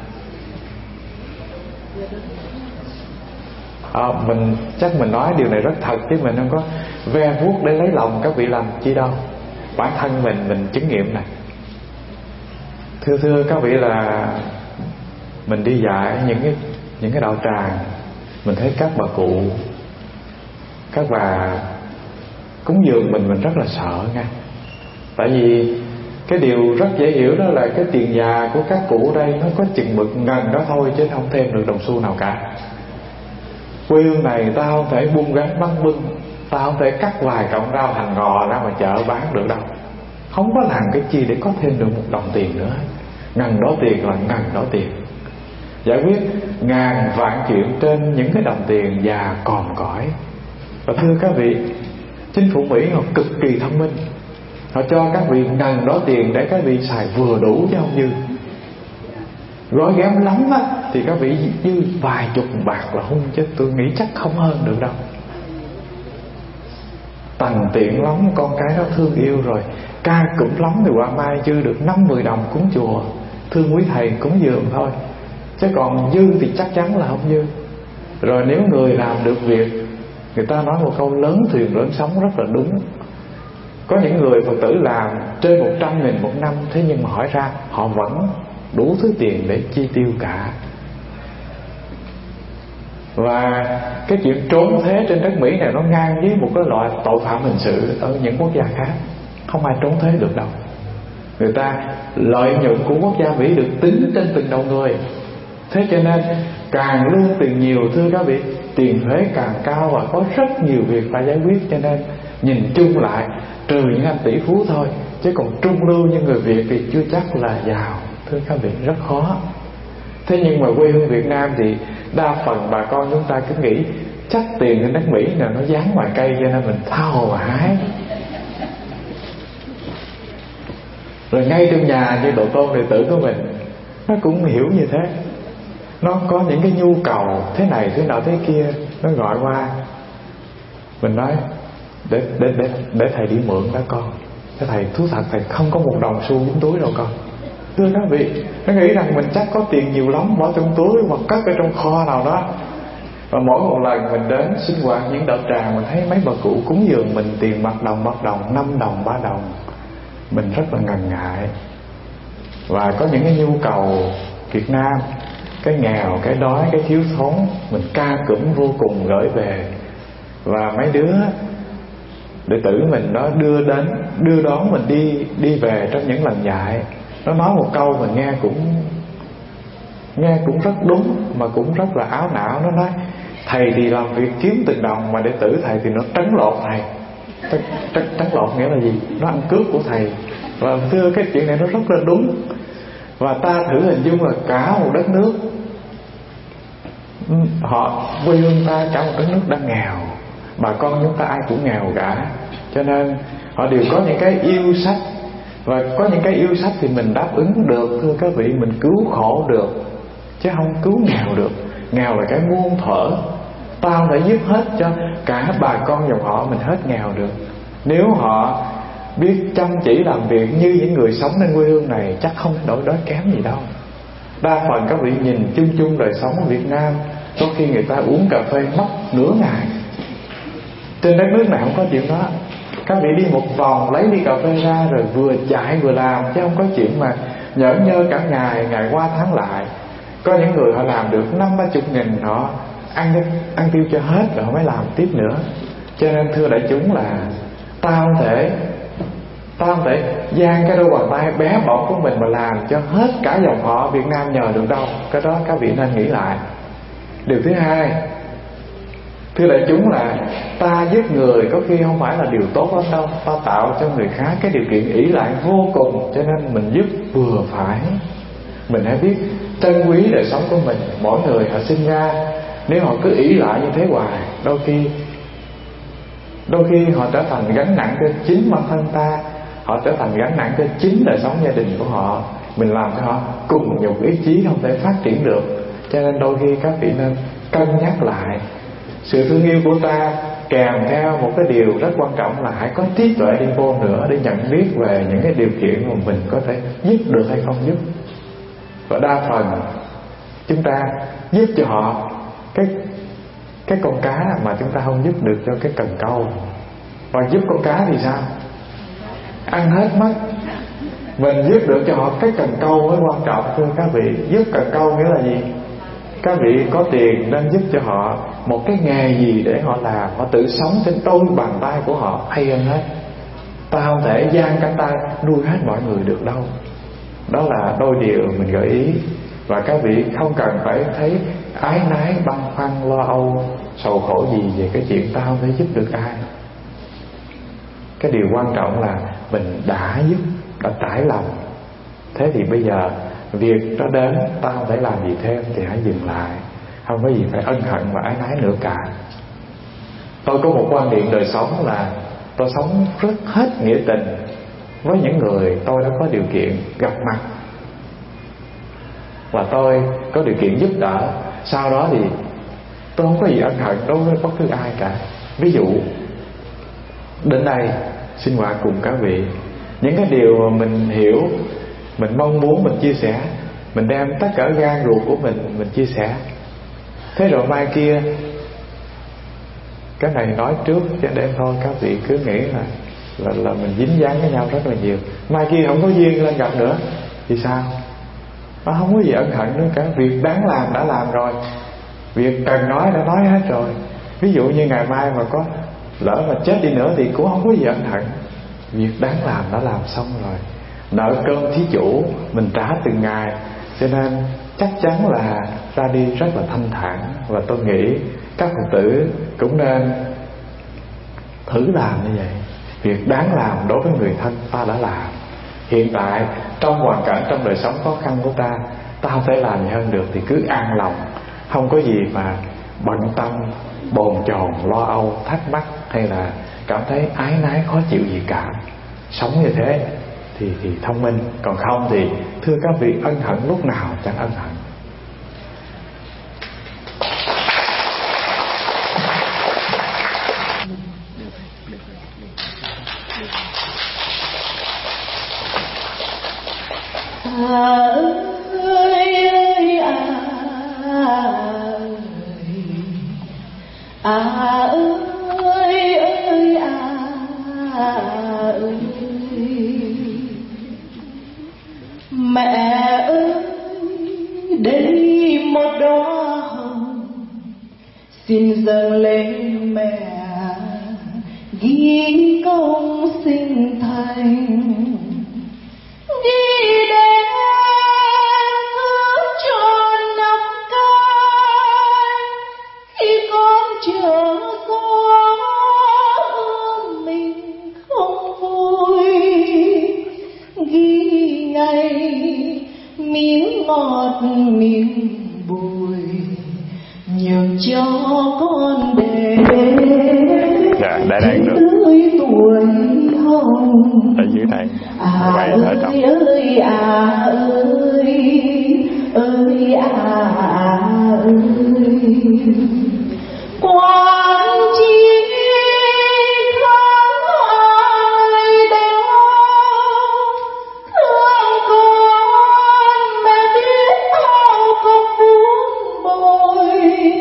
Mình chắc mình nói điều này rất thật, chứ mình không có ve vuốt để lấy lòng các vị làm chi đâu. Bản thân mình chứng nghiệm này. Thưa các vị, là mình đi dạy những cái đạo tràng, mình thấy các bà cụ, các bà cúng dường mình rất là sợ nha. Tại vì cái điều rất dễ hiểu đó là cái tiền già của các cụ ở đây nó có chừng mực ngần đó thôi, chứ không thêm được đồng xu nào cả. Quê hương này ta không thể buôn gánh bắn bưng, ta không thể cắt vài cọng rau hành ngò ra mà chợ bán được đâu. Không có làm cái chi để có thêm được một đồng tiền nữa. Ngần đó tiền là ngần đó tiền, giải quyết ngàn vạn chuyện trên những cái đồng tiền già còn cõi. Và thưa các vị, chính phủ Mỹ họ cực kỳ thông minh, họ cho các vị ngần đó tiền để các vị xài vừa đủ chứ không dư. Gói ghém lắm á thì các vị dư vài chục bạc là hung, chứ tôi nghĩ chắc không hơn được đâu. Tằn tiện lắm, con cái nó thương yêu rồi, ca cụm lắm thì qua mai dư được 5-10 đồng cúng chùa, thương quý thầy cúng dường thôi. Chứ còn dư thì chắc chắn là không dư. Rồi nếu người làm được việc, người ta nói một câu lớn thuyền lớn sóng rất là đúng. Có những người Phật tử làm trên 100.000 một năm, thế nhưng mà hỏi ra họ vẫn đủ thứ tiền để chi tiêu cả. Và cái chuyện trốn thuế trên đất Mỹ này nó ngang với một cái loại tội phạm hình sự ở những quốc gia khác. Không ai trốn thuế được đâu. Người ta lợi nhuận của quốc gia Mỹ được tính trên từng đầu người. Thế cho nên càng lương tiền nhiều, thưa các vị, tiền thuế càng cao và có rất nhiều việc phải giải quyết. Cho nên nhìn chung lại, trừ những anh tỷ phú thôi, chứ còn trung lưu như người Việt thì chưa chắc là giàu. Thưa các vị, rất khó. Thế nhưng mà quê hương Việt Nam thì đa phần bà con chúng ta cứ nghĩ chắc tiền ở nước Mỹ nào nó dán ngoài cây cho nên mình tha hồ hái. Rồi ngay trong nhà như độ tôn đệ tử của mình, nó cũng hiểu như thế. Nó có những cái nhu cầu thế này thế nọ thế kia, nó gọi qua, mình nói để thầy đi mượn đó con. Thế thầy thú thật thầy không có một đồng xu trong túi đâu con. Thưa các vị, nó nghĩ rằng mình chắc có tiền nhiều lắm, bỏ trong túi hoặc cất ở trong kho nào đó. Và mỗi một lần mình đến sinh hoạt những đạo tràng, mình thấy mấy bà cụ cúng dường mình tiền bạc đồng, 5 đồng, 3 đồng, mình rất là ngần ngại. Và có những cái nhu cầu Việt Nam, cái nghèo, cái đói, cái thiếu thốn, mình ca cụm vô cùng gửi về. Và mấy đứa đệ tử mình nó đưa đón mình đi về trong những lần dạy. Nó nói một câu mình nghe cũng rất đúng mà cũng rất là áo não. Nó nói thầy thì làm việc kiếm từng đồng, mà đệ tử thầy thì nó trấn lột thầy. Trấn lột nghĩa là gì? Nó ăn cướp của thầy. Và thưa cái chuyện này nó rất là đúng. Và ta thử hình dung là cả một đất nước, quê hương ta cả một đất nước đang nghèo, bà con chúng ta ai cũng nghèo cả, cho nên họ đều có những cái yêu sách. Và có những cái yêu sách thì mình đáp ứng được, thưa các vị, mình cứu khổ được, chứ không cứu nghèo được. Nghèo là cái muôn thuở, ta không thể giúp hết cho cả bà con dòng họ mình hết nghèo được. Nếu họ biết chăm chỉ làm việc như những người sống trên quê hương này, chắc không đổi đói kém gì đâu. Đa phần các vị nhìn chung đời sống ở Việt Nam, có khi người ta uống cà phê mất nửa ngày. Trên đất nước này không có chuyện đó. Các vị đi một vòng lấy ly cà phê ra rồi vừa chạy vừa làm, chứ không có chuyện mà nhởn nhơ cả ngày qua tháng lại. Có những người họ làm được 50-60 nghìn, họ ăn tiêu cho hết rồi họ mới làm tiếp nữa. Cho nên thưa đại chúng là ta không thể giang cái đôi bàn tay bé bỏng của mình mà làm cho hết cả dòng họ Việt Nam nhờ được đâu. Cái đó các vị nên nghĩ lại. Điều thứ hai, thưa đại chúng, là ta giúp người có khi không phải là điều tốt lắm đâu. Ta tạo cho người khác cái điều kiện ỷ lại vô cùng, cho nên mình giúp vừa phải. Mình hãy biết trân quý đời sống của mình. Mỗi người họ sinh ra, nếu họ cứ ỷ lại như thế hoài, đôi khi họ trở thành gánh nặng cho chính bản thân ta, họ trở thành gánh nặng cho chính đời sống gia đình của họ. Mình làm cho họ cùng nhục ý chí không thể phát triển được. Cho nên đôi khi các vị nên cân nhắc lại. Sự thương yêu của ta kèm theo một cái điều rất quan trọng là hãy có trí tuệ đi vô nữa, để nhận biết về những cái điều kiện mà mình có thể giúp được hay không giúp. Và đa phần chúng ta giúp cho họ cái con cá mà chúng ta không giúp được cho cái cần câu. Và giúp con cá thì sao? Ăn hết mất. Mình giúp được cho họ cái cần câu mới quan trọng, thưa các vị. Giúp cần câu nghĩa là gì? Các vị có tiền nên giúp cho họ một cái nghề gì để họ làm, họ tự sống trên đôi bàn tay của họ hay hơn hết. Ta không thể giang cánh tay nuôi hết mọi người được đâu. Đó là đôi điều mình gợi ý. Và các vị không cần phải thấy ái nái, băn khoăn, lo âu, sầu khổ gì về cái chuyện ta không thể giúp được ai. Cái điều quan trọng là mình đã giúp, đã trải lòng. Thế thì bây giờ việc đó đến, ta không thể làm gì thêm thì hãy dừng lại. Không có gì phải ân hận và ái nái nữa cả. Tôi có một quan điểm đời sống là tôi sống rất hết nghĩa tình với những người tôi đã có điều kiện gặp mặt, và tôi có điều kiện giúp đỡ. Sau đó thì tôi không có gì ân hận đối với bất cứ ai cả. Ví dụ đến đây sinh hoạt cùng các vị, những cái điều mà mình hiểu, mình mong muốn mình chia sẻ, mình đem tất cả gan ruột của mình chia sẻ. Thế rồi mai kia, cái này nói trước cho đem thôi, các vị cứ nghĩ là mình dính dáng với nhau rất là nhiều. Mai kia không có duyên lên gặp nữa thì sao? Nó không có gì ân hận nữa cả. Việc đáng làm đã làm rồi, việc cần nói đã nói hết rồi. Ví dụ như ngày mai mà có lỡ mà chết đi nữa thì cũng không có gì ân hận. Việc đáng làm đã làm xong rồi. Nợ cơm thí chủ mình trả từng ngày, cho nên chắc chắn là ra đi rất là thanh thản. Và tôi nghĩ các Phật tử cũng nên thử làm như vậy. Việc đáng làm đối với người thân ta đã làm. Hiện tại trong hoàn cảnh, trong đời sống khó khăn của ta, ta không thể làm gì hơn được thì cứ an lòng, không có gì mà bận tâm, bồn chồn, lo âu, thắc mắc hay là cảm thấy ái nái khó chịu gì cả. Sống như thế thì thông minh, còn không thì thưa các vị, ân hận lúc nào chẳng ân hận. Mẹ ơi, đây một đóa hồng xin dâng lên mẹ, ghi công sinh thành, ghi để thương cho năm cái khi con trở con mình không vui, ghi ngày miếng ngọt miếng bùi nhường cho con để tươi tuổi hồng. Ở dưới này Ơi ơi ơi ơi ơi, quan chi không ai đâu thương con, mẹ biết bao công buồn bồi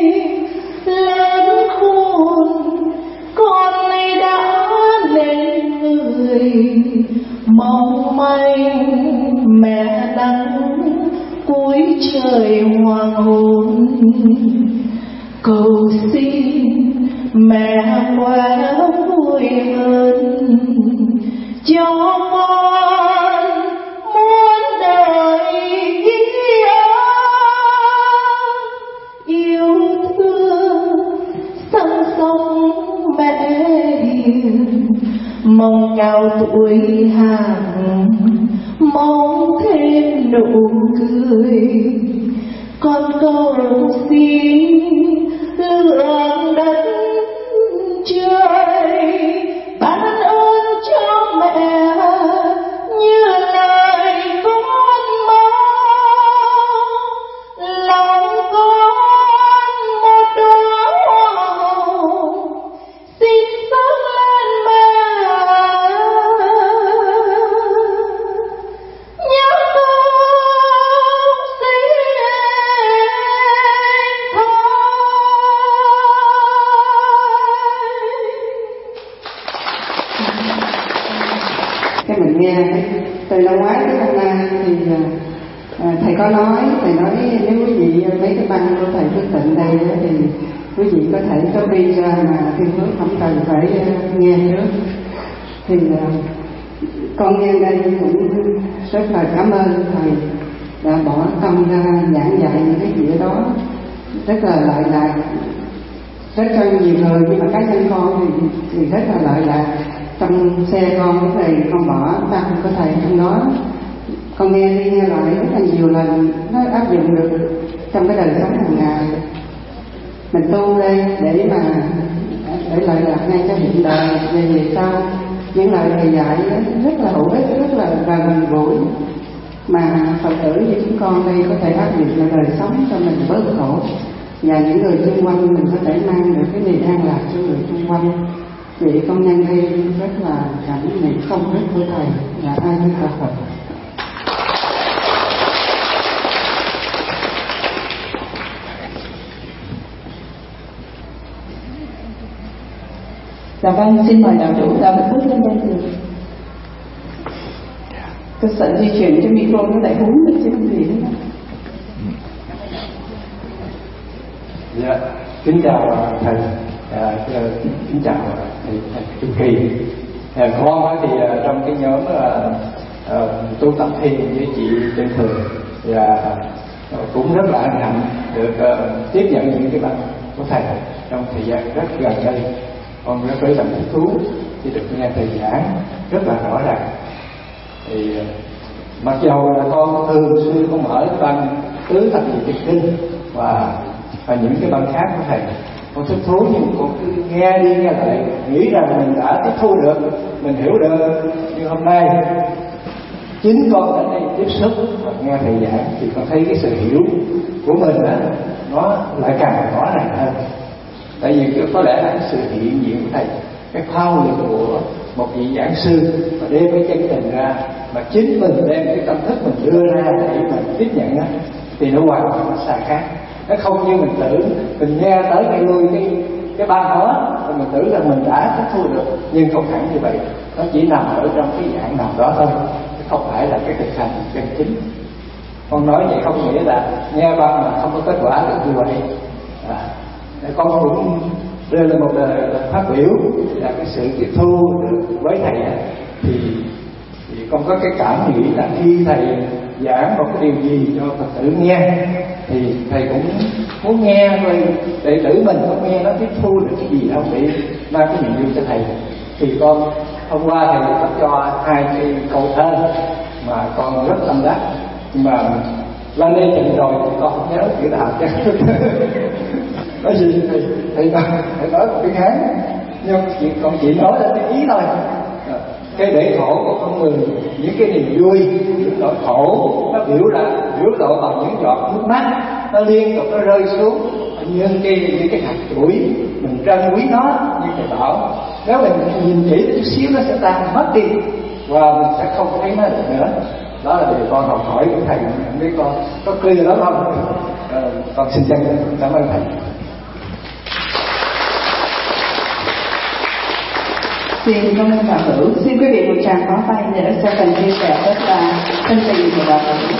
lớn khôn, con nay đã lên người mong manh mẹ nắng cuối trời hoàng hôn, cầu xin mẹ khỏe vui hơn cho con muôn đời yêu thương săn sóc mẹ hiền, mong cao tuổi hàng mong thêm nụ cười, con cầu xin lượng đất trời ban ơn cho mẹ như lời con mong, lòng con một đóa hoa hồng xin dâng lên mẹ, nhớ công sinh thành. Cái mình nghe từ năm ngoái tới năm nay thì thầy có nói, nếu quý vị mấy cái băng của thầy Phước Tịnh đây thì quý vị có thể copy ra mà Thiên Phước không cần phải nghe nữa. Thì con nghe đây cũng rất là cảm ơn thầy đã bỏ tâm ra giảng dạy những cái gì đó rất là lợi lạc, rất cho nhiều người, nhưng mà cá nhân con thì rất là lợi lạc. Trong xe con của thầy con bỏ tâm của thầy trong đó, con nghe đi nghe lại rất là nhiều lần, nó áp dụng được trong cái đời sống hàng ngày. Mình tu đây để lợi lạc ngay cho hiện đời, về sau những lời thầy dạy rất là hữu ích, rất là gần gũi, mà Phật tử như chúng con đây có thể áp dụng vào đời sống cho mình bớt khổ, và những người xung quanh mình có thể mang được cái niềm an lạc cho người xung quanh. Vậy con nhân đây rất là cảm niệm không hết của thầy và ai với cả Phật. Dạ vâng, xin mời đạo chủ đạo Phước lên đây từ. Tôi sợ di chuyển cho micro nó lại hú được chứ không gì nữa. Dạ, kính chào thầy, kính chào thầy Trung Kỳ. Con thì trong cái nhóm tu tập thiền với chị Trân Thường, và cũng rất là hân hạnh được tiếp nhận những cái bài của thầy trong thời gian rất gần đây. Con rất lấy làm thích thú khi được nghe thầy giảng rất là rõ ràng. Thì mặc dầu là con thường xuyên con mở băng tứ thập nhị tiết kinh và những cái băng khác của thầy. Con thích thú nhưng con cứ nghe đi nghe lại, nghĩ rằng mình đã tiếp thu được, mình hiểu được. Nhưng hôm nay chính con ở đây tiếp xúc và nghe thầy giảng thì con thấy cái sự hiểu của mình đó, nó lại càng rõ ràng hơn. Tại vì có lẽ là sự hiện diện của thầy, cái thao lược của một vị giảng sư mà đem cái chân tình ra, mà chính mình đem cái tâm thức mình đưa ra để mình tiếp nhận đó, thì nó hoàn toàn xa khác. Nó không như mình tưởng, mình nghe tới cái lui cái ban đó rồi mình tưởng rằng mình đã tiếp thu được, nhưng không hẳn như vậy. Nó chỉ nằm ở trong cái dạng nào đó thôi, chứ không phải là cái thực hành chân chính. Con nói vậy không nghĩa là nghe ban mà không có kết quả được như vậy. Con cũng đưa lên một lời phát biểu là cái sự tiếp thu với thầy thì con có cái cảm nghĩ là khi thầy giảng một cái điều gì cho Phật tử nghe thì thầy cũng muốn nghe rồi đệ tử mình có nghe nó tiếp thu được cái gì đâu để mang cái niềm vui cho thầy. Thì con hôm qua thầy có cho 2 cái câu thơ mà con rất tâm đắc, nhưng mà lên đây trình rồi thì con không nhớ chữ nào chứ. Nói gì thầy nói một tiếng Hán, nhưng con chỉ nói là cái ý thôi. Cái bể khổ của con người, những cái niềm vui, những nỗi khổ nó biểu lộ bằng những giọt nước mắt, nó liên tục nó rơi xuống như cái hạt bụi, mình trân quý nó như thầy bảo. Nếu mình nhìn kỹ chút xíu nó sẽ tan mất đi và mình sẽ không thấy nó được nữa. Đó là điều con học hỏi của thầy, không biết con có clear đó không? Con xin chân cảm ơn thầy. Xin cảm ơn đạo hữu. Xin quý vị một tràng pháo tay nữa cho phần chia sẻ rất là thân tình của đạo hữu.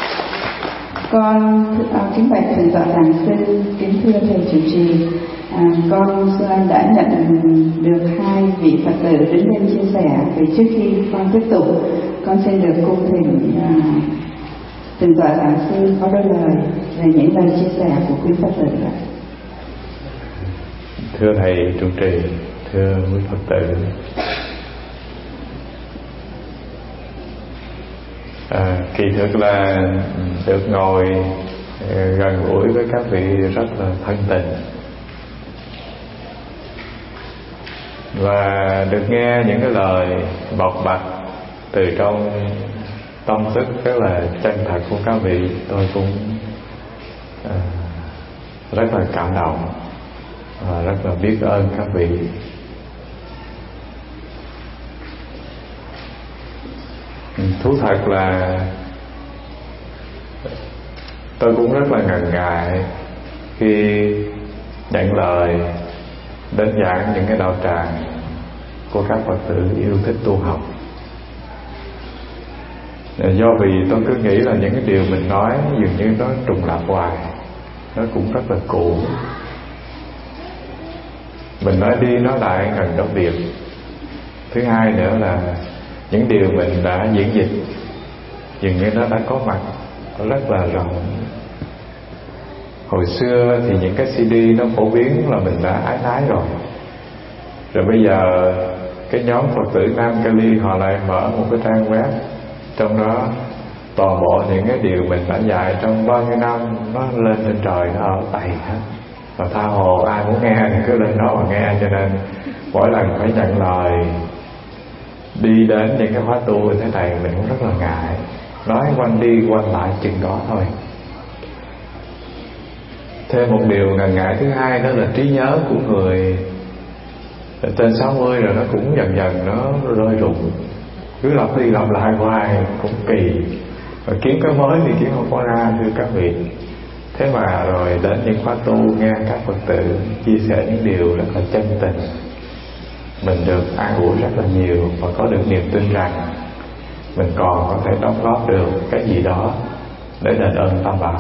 Con kính bạch thượng tọa giảng sư, kính thưa thầy chủ trì, con đã nhận được 2 vị Phật tử đứng lên chia sẻ. Thì trước khi con tiếp tục, con xin được cung thỉnh thượng tọa giảng sư có đôi lời về những lời chia sẻ của quý Phật tử. Thưa thầy trụ trì, thưa quý Phật tử, kỳ thực là được ngồi gần gũi với các vị rất là thân tình và được nghe những cái lời bộc bạch từ trong tâm thức rất là chân thật của các vị. Tôi cũng rất là cảm động và rất là biết ơn các vị. Thú thật là tôi cũng rất là ngần ngại khi nhận lời đến giảng những cái đạo tràng của các Phật tử yêu thích tu học. Do vì tôi cứ nghĩ là những cái điều mình nói dường như nó trùng lặp hoài, nó cũng rất là cũ. Mình nói đi nói lại gần đó việc. Thứ hai nữa là những điều mình đã diễn dịch dường như nó đã có mặt rất là rộng. Hồi xưa thì những cái CD nó phổ biến là mình đã ái nái rồi. Rồi bây giờ cái nhóm Phật tử Nam Cali họ lại mở một cái trang web, trong đó toàn bộ những cái điều mình đã dạy trong bao nhiêu năm nó lên trên trời, nó ở đầy hết. Và tha hồ ai muốn nghe thì cứ lên đó mà nghe. Cho nên mỗi lần phải nhận lời đi đến những cái khóa tu như thế này mình cũng rất là ngại, nói quanh đi quanh lại chừng đó thôi. Thêm một điều ngần ngại thứ hai đó là trí nhớ của người trên 60 rồi nó cũng dần dần nó rơi rụng, cứ lặp đi lặp lại hoài cũng kỳ, và kiếm cái mới thì kiếm không có ra, thưa các vị. Thế mà rồi đến những khóa tu nghe các Phật tử chia sẻ những điều rất là chân tình, mình được an ủi rất là nhiều và có được niềm tin rằng mình còn có thể đóng góp được cái gì đó để đền ơn Tam Bảo.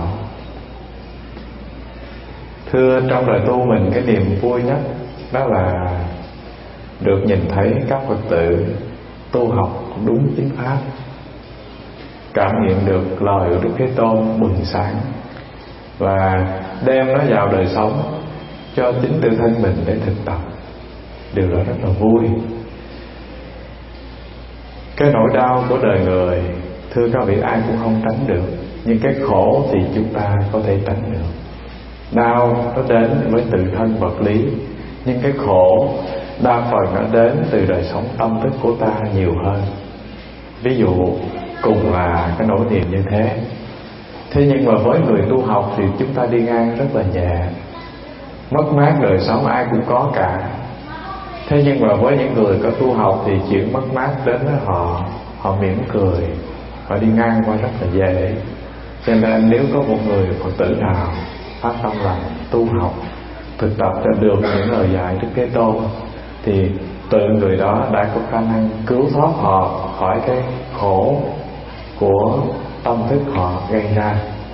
Thưa, trong đời tu mình cái niềm vui nhất đó là được nhìn thấy các Phật tử tu học đúng chính pháp, cảm nghiệm được lời của Đức Thế Tôn bừng sáng và đem nó vào đời sống cho chính tự thân mình để thực tập. Điều đó rất là vui. Cái nỗi đau của đời người Thưa các vị, ai cũng không tránh được, nhưng cái khổ thì chúng ta có thể tránh được. Đau nó đến với tự thân vật lý, nhưng cái khổ đa phần nó đến từ đời sống tâm thức của ta nhiều hơn. Ví dụ cùng là cái nỗi niềm như thế, thế nhưng mà với người tu học thì chúng ta đi ngang rất là nhẹ. Mất mát đời sống ai cũng có cả. Thế nhưng mà với những người có tu học thì chuyện mất mát đến với họ mỉm cười, họ đi ngang qua rất là dễ. Cho nên nếu có một người Phật tử nào phát tâm lòng tu học, thực tập cho được những lời dạy Đức Thế Tôn, thì tự người đó đã có khả năng cứu thoát họ khỏi cái khổ của tâm thức họ gây ra.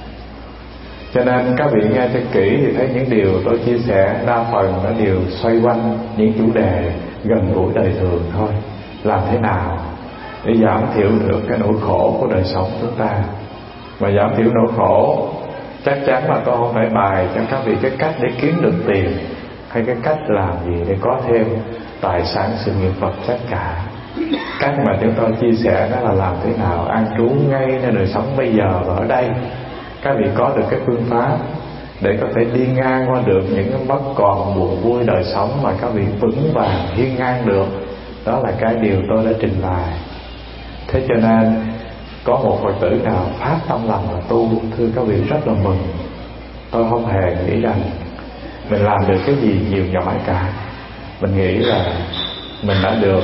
Cho nên các vị nghe cho kỹ thì thấy những điều tôi chia sẻ đa phần nó đều xoay quanh những chủ đề gần gũi đời thường thôi. Làm thế nào để giảm thiểu được cái nỗi khổ của đời sống chúng ta. Mà giảm thiểu nỗi khổ chắc chắn là tôi không phải bài cho các vị cái cách để kiếm được tiền, hay cái cách làm gì để có thêm tài sản sự nghiệp vật chất cả. Cách mà chúng tôi chia sẻ đó là làm thế nào an trú ngayในđời sống bây giờ và ở đây. Các vị có được cái phương pháp để có thể đi ngang qua được những cái bất còn buồn vui đời sống, mà các vị vững vàng hiên ngang được. Đó là cái điều tôi đã trình bày. Thế cho nên có một Phật tử nào phát tâm lòng là tu, thưa các vị rất là mừng. Tôi không hề nghĩ rằng mình làm được cái gì nhiều nhỏ cả. Mình nghĩ là mình đã được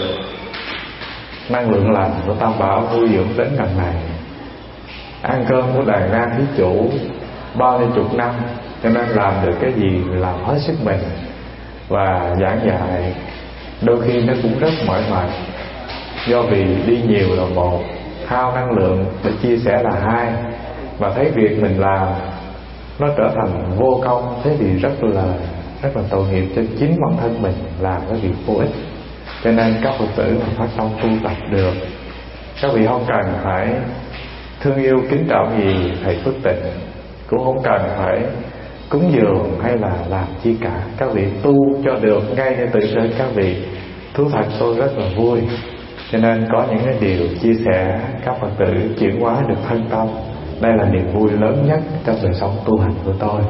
năng lượng lành của Tam Bảo nuôi dưỡng đến gần này, ăn cơm của đàn na thí chủ bao nhiêu chục năm, cho nên làm được cái gì làm hết sức mình. Và giảng dạy đôi khi nó cũng rất mỏi mệt, do vì đi nhiều là một, hao năng lượng để chia sẻ là hai, và thấy việc mình làm nó trở thành vô công, thế thì rất là tội nghiệp cho chính bản thân mình làm cái việc vô ích. Cho nên các Phật tử mà phát tâm tu tập được, các vị không cần phải thương yêu kính trọng gì thầy Phước Tịnh, cũng không cần phải cúng dường hay là làm chi cả. Các vị tu cho được ngay để tự身các vị. Thú thật tôi rất là vui, cho nên có những cái điều chia sẻ các Phật tử chuyển hóa được thân tâm. Đây là niềm vui lớn nhất trong đời sống tu hành của tôi.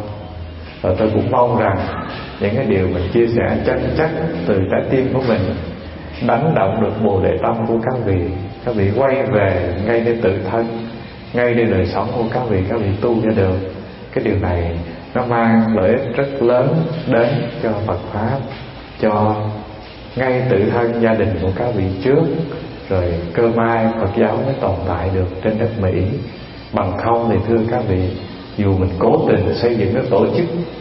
Và tôi cũng mong rằng những cái điều mình chia sẻ chân chất từ trái tim của mình đánh động được bồ đề tâm của các vị quay về ngay nơi tự thân, ngay nơi đời sống của các vị tu cho được. Cái điều này nó mang lợi ích rất lớn đến cho Phật Pháp, cho ngay tự thân gia đình của các vị trước, rồi cơ mai Phật giáo mới tồn tại được trên đất Mỹ. Bằng không thì thưa các vị, dù mình cố tình xây dựng cái tổ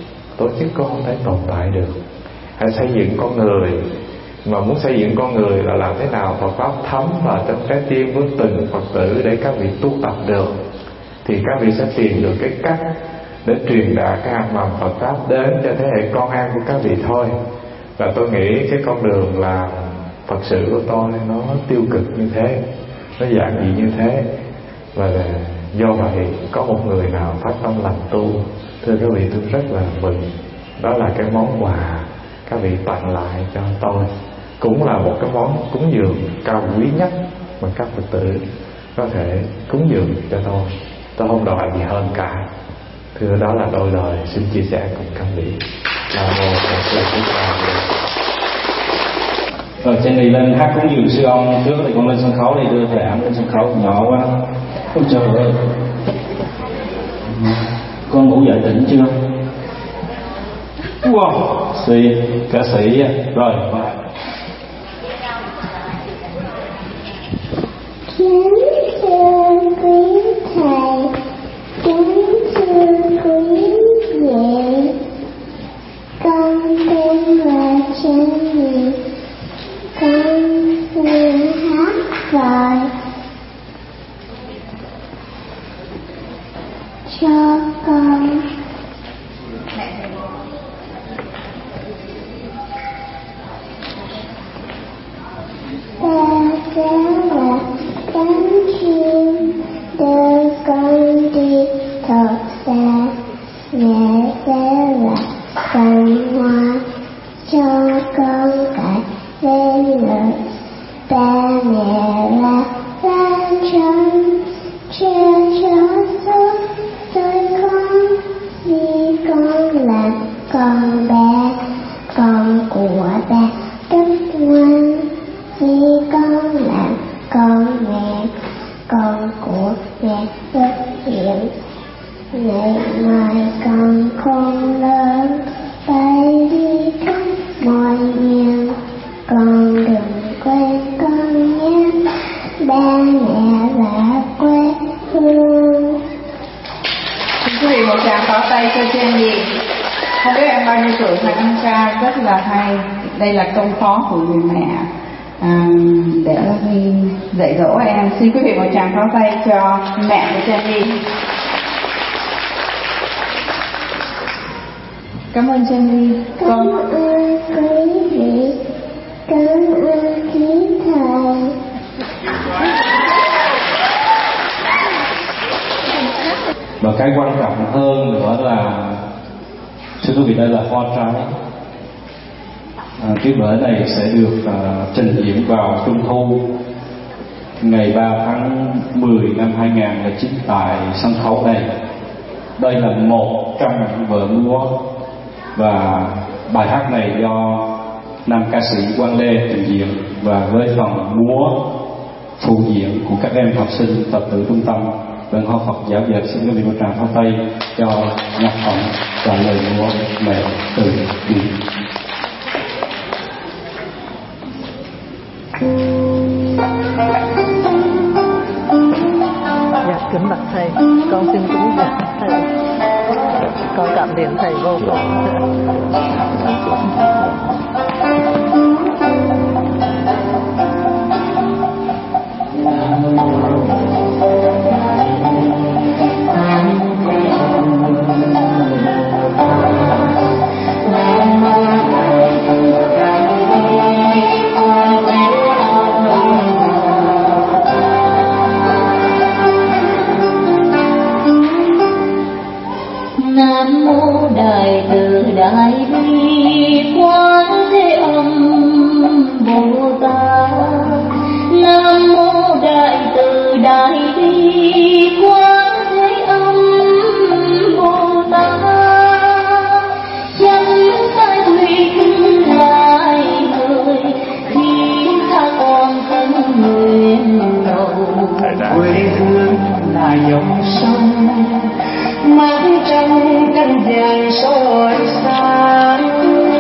chức cũng không thể tồn tại được. Hãy xây dựng con người, mà muốn xây dựng con người là làm thế nào Phật Pháp thấm vào trong trái tim của từng Phật tử để các vị tu tập được, thì các vị sẽ tìm được cái cách để truyền đạt cái hạt mầm Phật Pháp đến cho thế hệ con em của các vị thôi. Và tôi nghĩ cái con đường làm Phật sự của tôi nó tiêu cực như thế, nó giản dị như thế. Và do vậy có một người nào phát tâm làm tu, thưa các vị, tôi rất là mừng. Đó là cái món quà các vị tặng lại cho tôi, cũng là một cái món cúng dường cao quý nhất mà các Phật tử có thể cúng dường cho tôi. Tôi không đòi gì hơn cả. Thưa, đó là đôi lời xin chia sẻ cùng các vị. Nam mô Phật Thích. Rồi trên này lên hát cúng dường sư ông trước thì con lên sân khấu đi, đưa thầy Ảm lên sân khấu nhỏ quá. Ôi trời ơi, con ngủ dậy tỉnh chưa? Wow, ca sĩ rồi. Kính thưa quý thầy, kính thưa quý vị, con tên là Trân Nhị, con xin hát vời cho con. Ta sẽ là cánh chim đưa con đi thật xa, mẹ sẽ là cành hoa cho con cài bên người. Ba mẹ là lá trắng hiện. Ngày mai còn khôn lớn, bay đi khắp mọi miền. Con đừng quên con nhé, ba mẹ và quê hương. Xin quý vị một tràng pháo tay cho Jenny. Không biết em bao nhiêu tuổi mà ăn ca rất là hay. Đây là công phó của người mẹ để dạy dỗ em. Xin quý vị một tràng pháo tay cho mẹ của Jenny. Cảm ơn Jenny. Cảm ơn quý vị, cảm ơn quý thầy. Và cái quan trọng hơn nữa là, thưa quý vị, đây là hoa trái. Cái vở này sẽ được trình diễn vào Trung thu ngày 3 tháng 10 năm 2009 tại sân khấu này. Đây là một trong những vở múa, và bài hát này do nam ca sĩ Quang Lê trình diễn, và với phần múa phụ diễn của các em học sinh Phật tử trung tâm Văn hóa Phật giáo Việt. Xin quý vị một tràng pháo tay cho nhạc phẩm và lời múa Mẹ Từ Bi. Dạ, kính bạch thầy, con xin kính dạ thầy, con cảm niệm thầy vô cùng. Nam mô Đại Từ Đại Bi Quán Thế Âm Bồ Tát. Nam mô Đại Từ Đại Bi Quán Thế Âm Bồ Tát. Chánh tai huy kinh lại người khi ta còn thân nguyện cầu. Quê hương là dòng sông mắt trong cánh vàng soi sáng.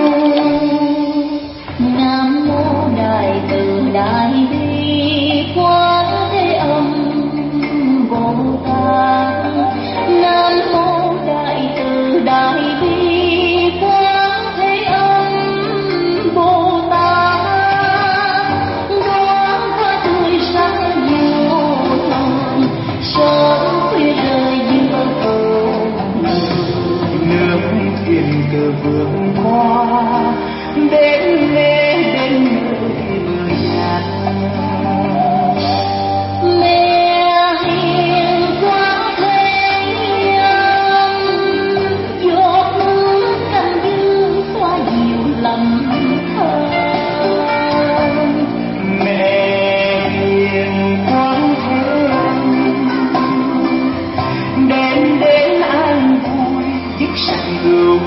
Nam mô Đại Từ Đại Bi Quán Thế Âm Bồ Tát. Nam mô Đại Từ Đại Bi Quán Thế Âm Bồ Tát. Đoán hoa tươi sáng nhiều lòng, sớm khuya rơi giữa Nước thuyền cờ vượt qua đến lễ đến nơi bờ nhạt. Mẹ hiền quá thế âm, giọt nước canh dương xoa dịu lòng thơ. Mẹ hiền quán thế âm, đến đến an vui dứt sạch ưu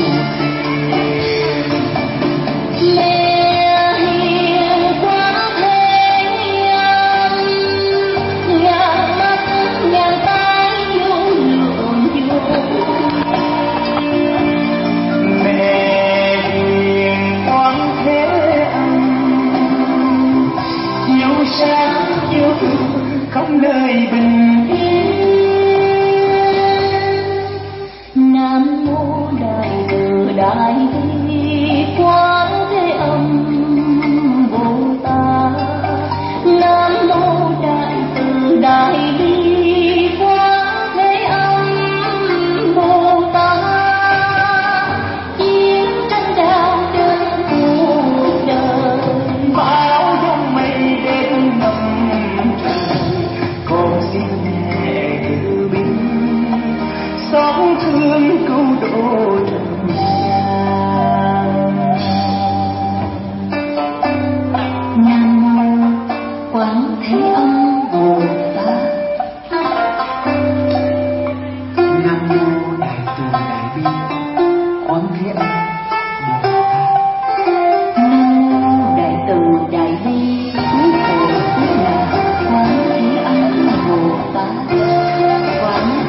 phiền. Mẹ hiền quá thế âm, ngàn mắt ngàn tay vô lượng vô. Mẹ hiền quán thế âm, chiếu sáng chiếu khắp nơi bình yên. Nam mô Đại Từ Đại Bi Quán Thế Âm Bồ Tát. Nam mô Đại Từ Đại Bi Quán Thế Âm Bồ Tát. Chiến tranh đau đớn cuộc đời, Bão giông mây đến ngập trời, con xin nhẹ từ bi xót thương cứu độ trần gian. Nam mô Quán Thế Âm Bồ Tát. Nam mô Đại Từ Đại Bi Quán Thế Âm Bồ Tát. Nam mô Đại Từ Đại Bi Cứu Khổ Cứu Nạn Quán Thế Âm Bồ Tát. Quán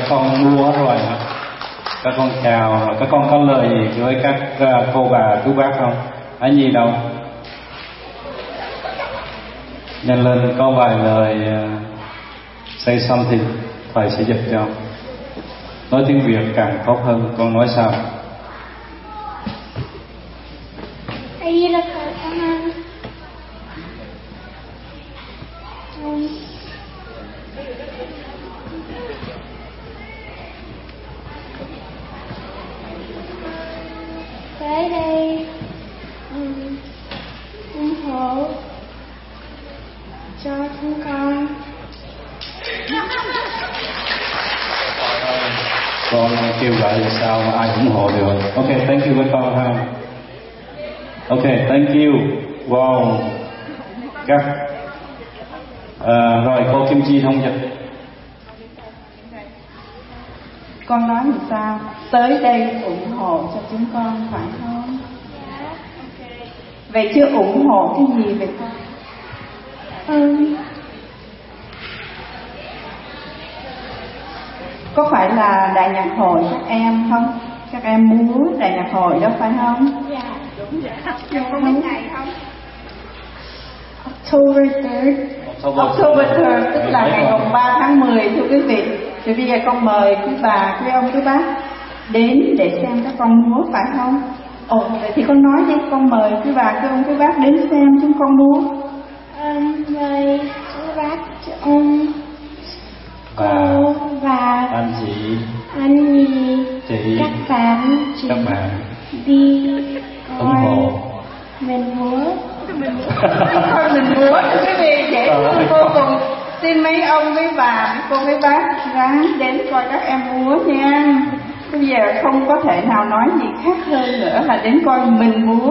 các con mua rồi hả? Các con chào rồi. Các con có lời gì với các cô bà chú bác không? Anh Nhi đâu? Nhanh lên, có vài lời say something thầy sẽ dịch cho. Nói tiếng Việt càng tốt hơn. Con nói sao? Ai là con tới đây ủng hộ cho chúng con. Con kêu gọi là sao mà ai ủng hộ được. Ok, thank you với con ha. Ok, thank you. Wow. Các rồi cô Kim Chi thông dịch. Con nói làm sao? Tới đây ủng hộ cho chúng con phải không? Vậy chưa ủng hộ cái gì vậy con? Có phải là đại nhạc hội các em không? Các em múa đại nhạc hội đó phải không? Dạ. Đúng vậy. Có mấy ngày không? October 3rd. October 3rd tức là ngày mùng 3 tháng 10 thưa quý vị. Thì bây giờ con mời quý bà, quý ông, quý bác đến để xem các con múa phải không? Ồ, vậy thì con nói đi, con mời quý bà, quý ông, quý bác đến xem chúng con múa. Mời chú bác, chú ông, cô và anh chị, anh Nhi, các bạn, đi ủng hộ mình múa. Thôi mình múa quý vị dễ thương vô cùng. Xin mấy ông, mấy bà, mấy cô, mấy bác ráng đến coi các em múa nha. Bây giờ không có thể nào nói gì khác hơn nữa là đến coi mình múa.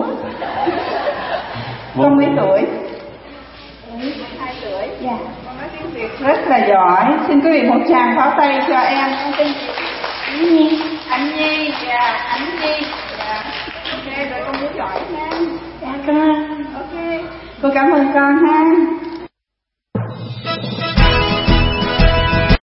Con mấy tuổi? 2 tuổi. Dạ. Con nói tiếng Việt rất là giỏi. Xin quý vị một tràng pháo tay cho em. Con tên gì? Anh Nhi. Anh Nhi. Dạ, anh Nhi. Dạ. Ok, rồi con múa giỏi nha. Dạ con. Ok. Cô cảm ơn con ha.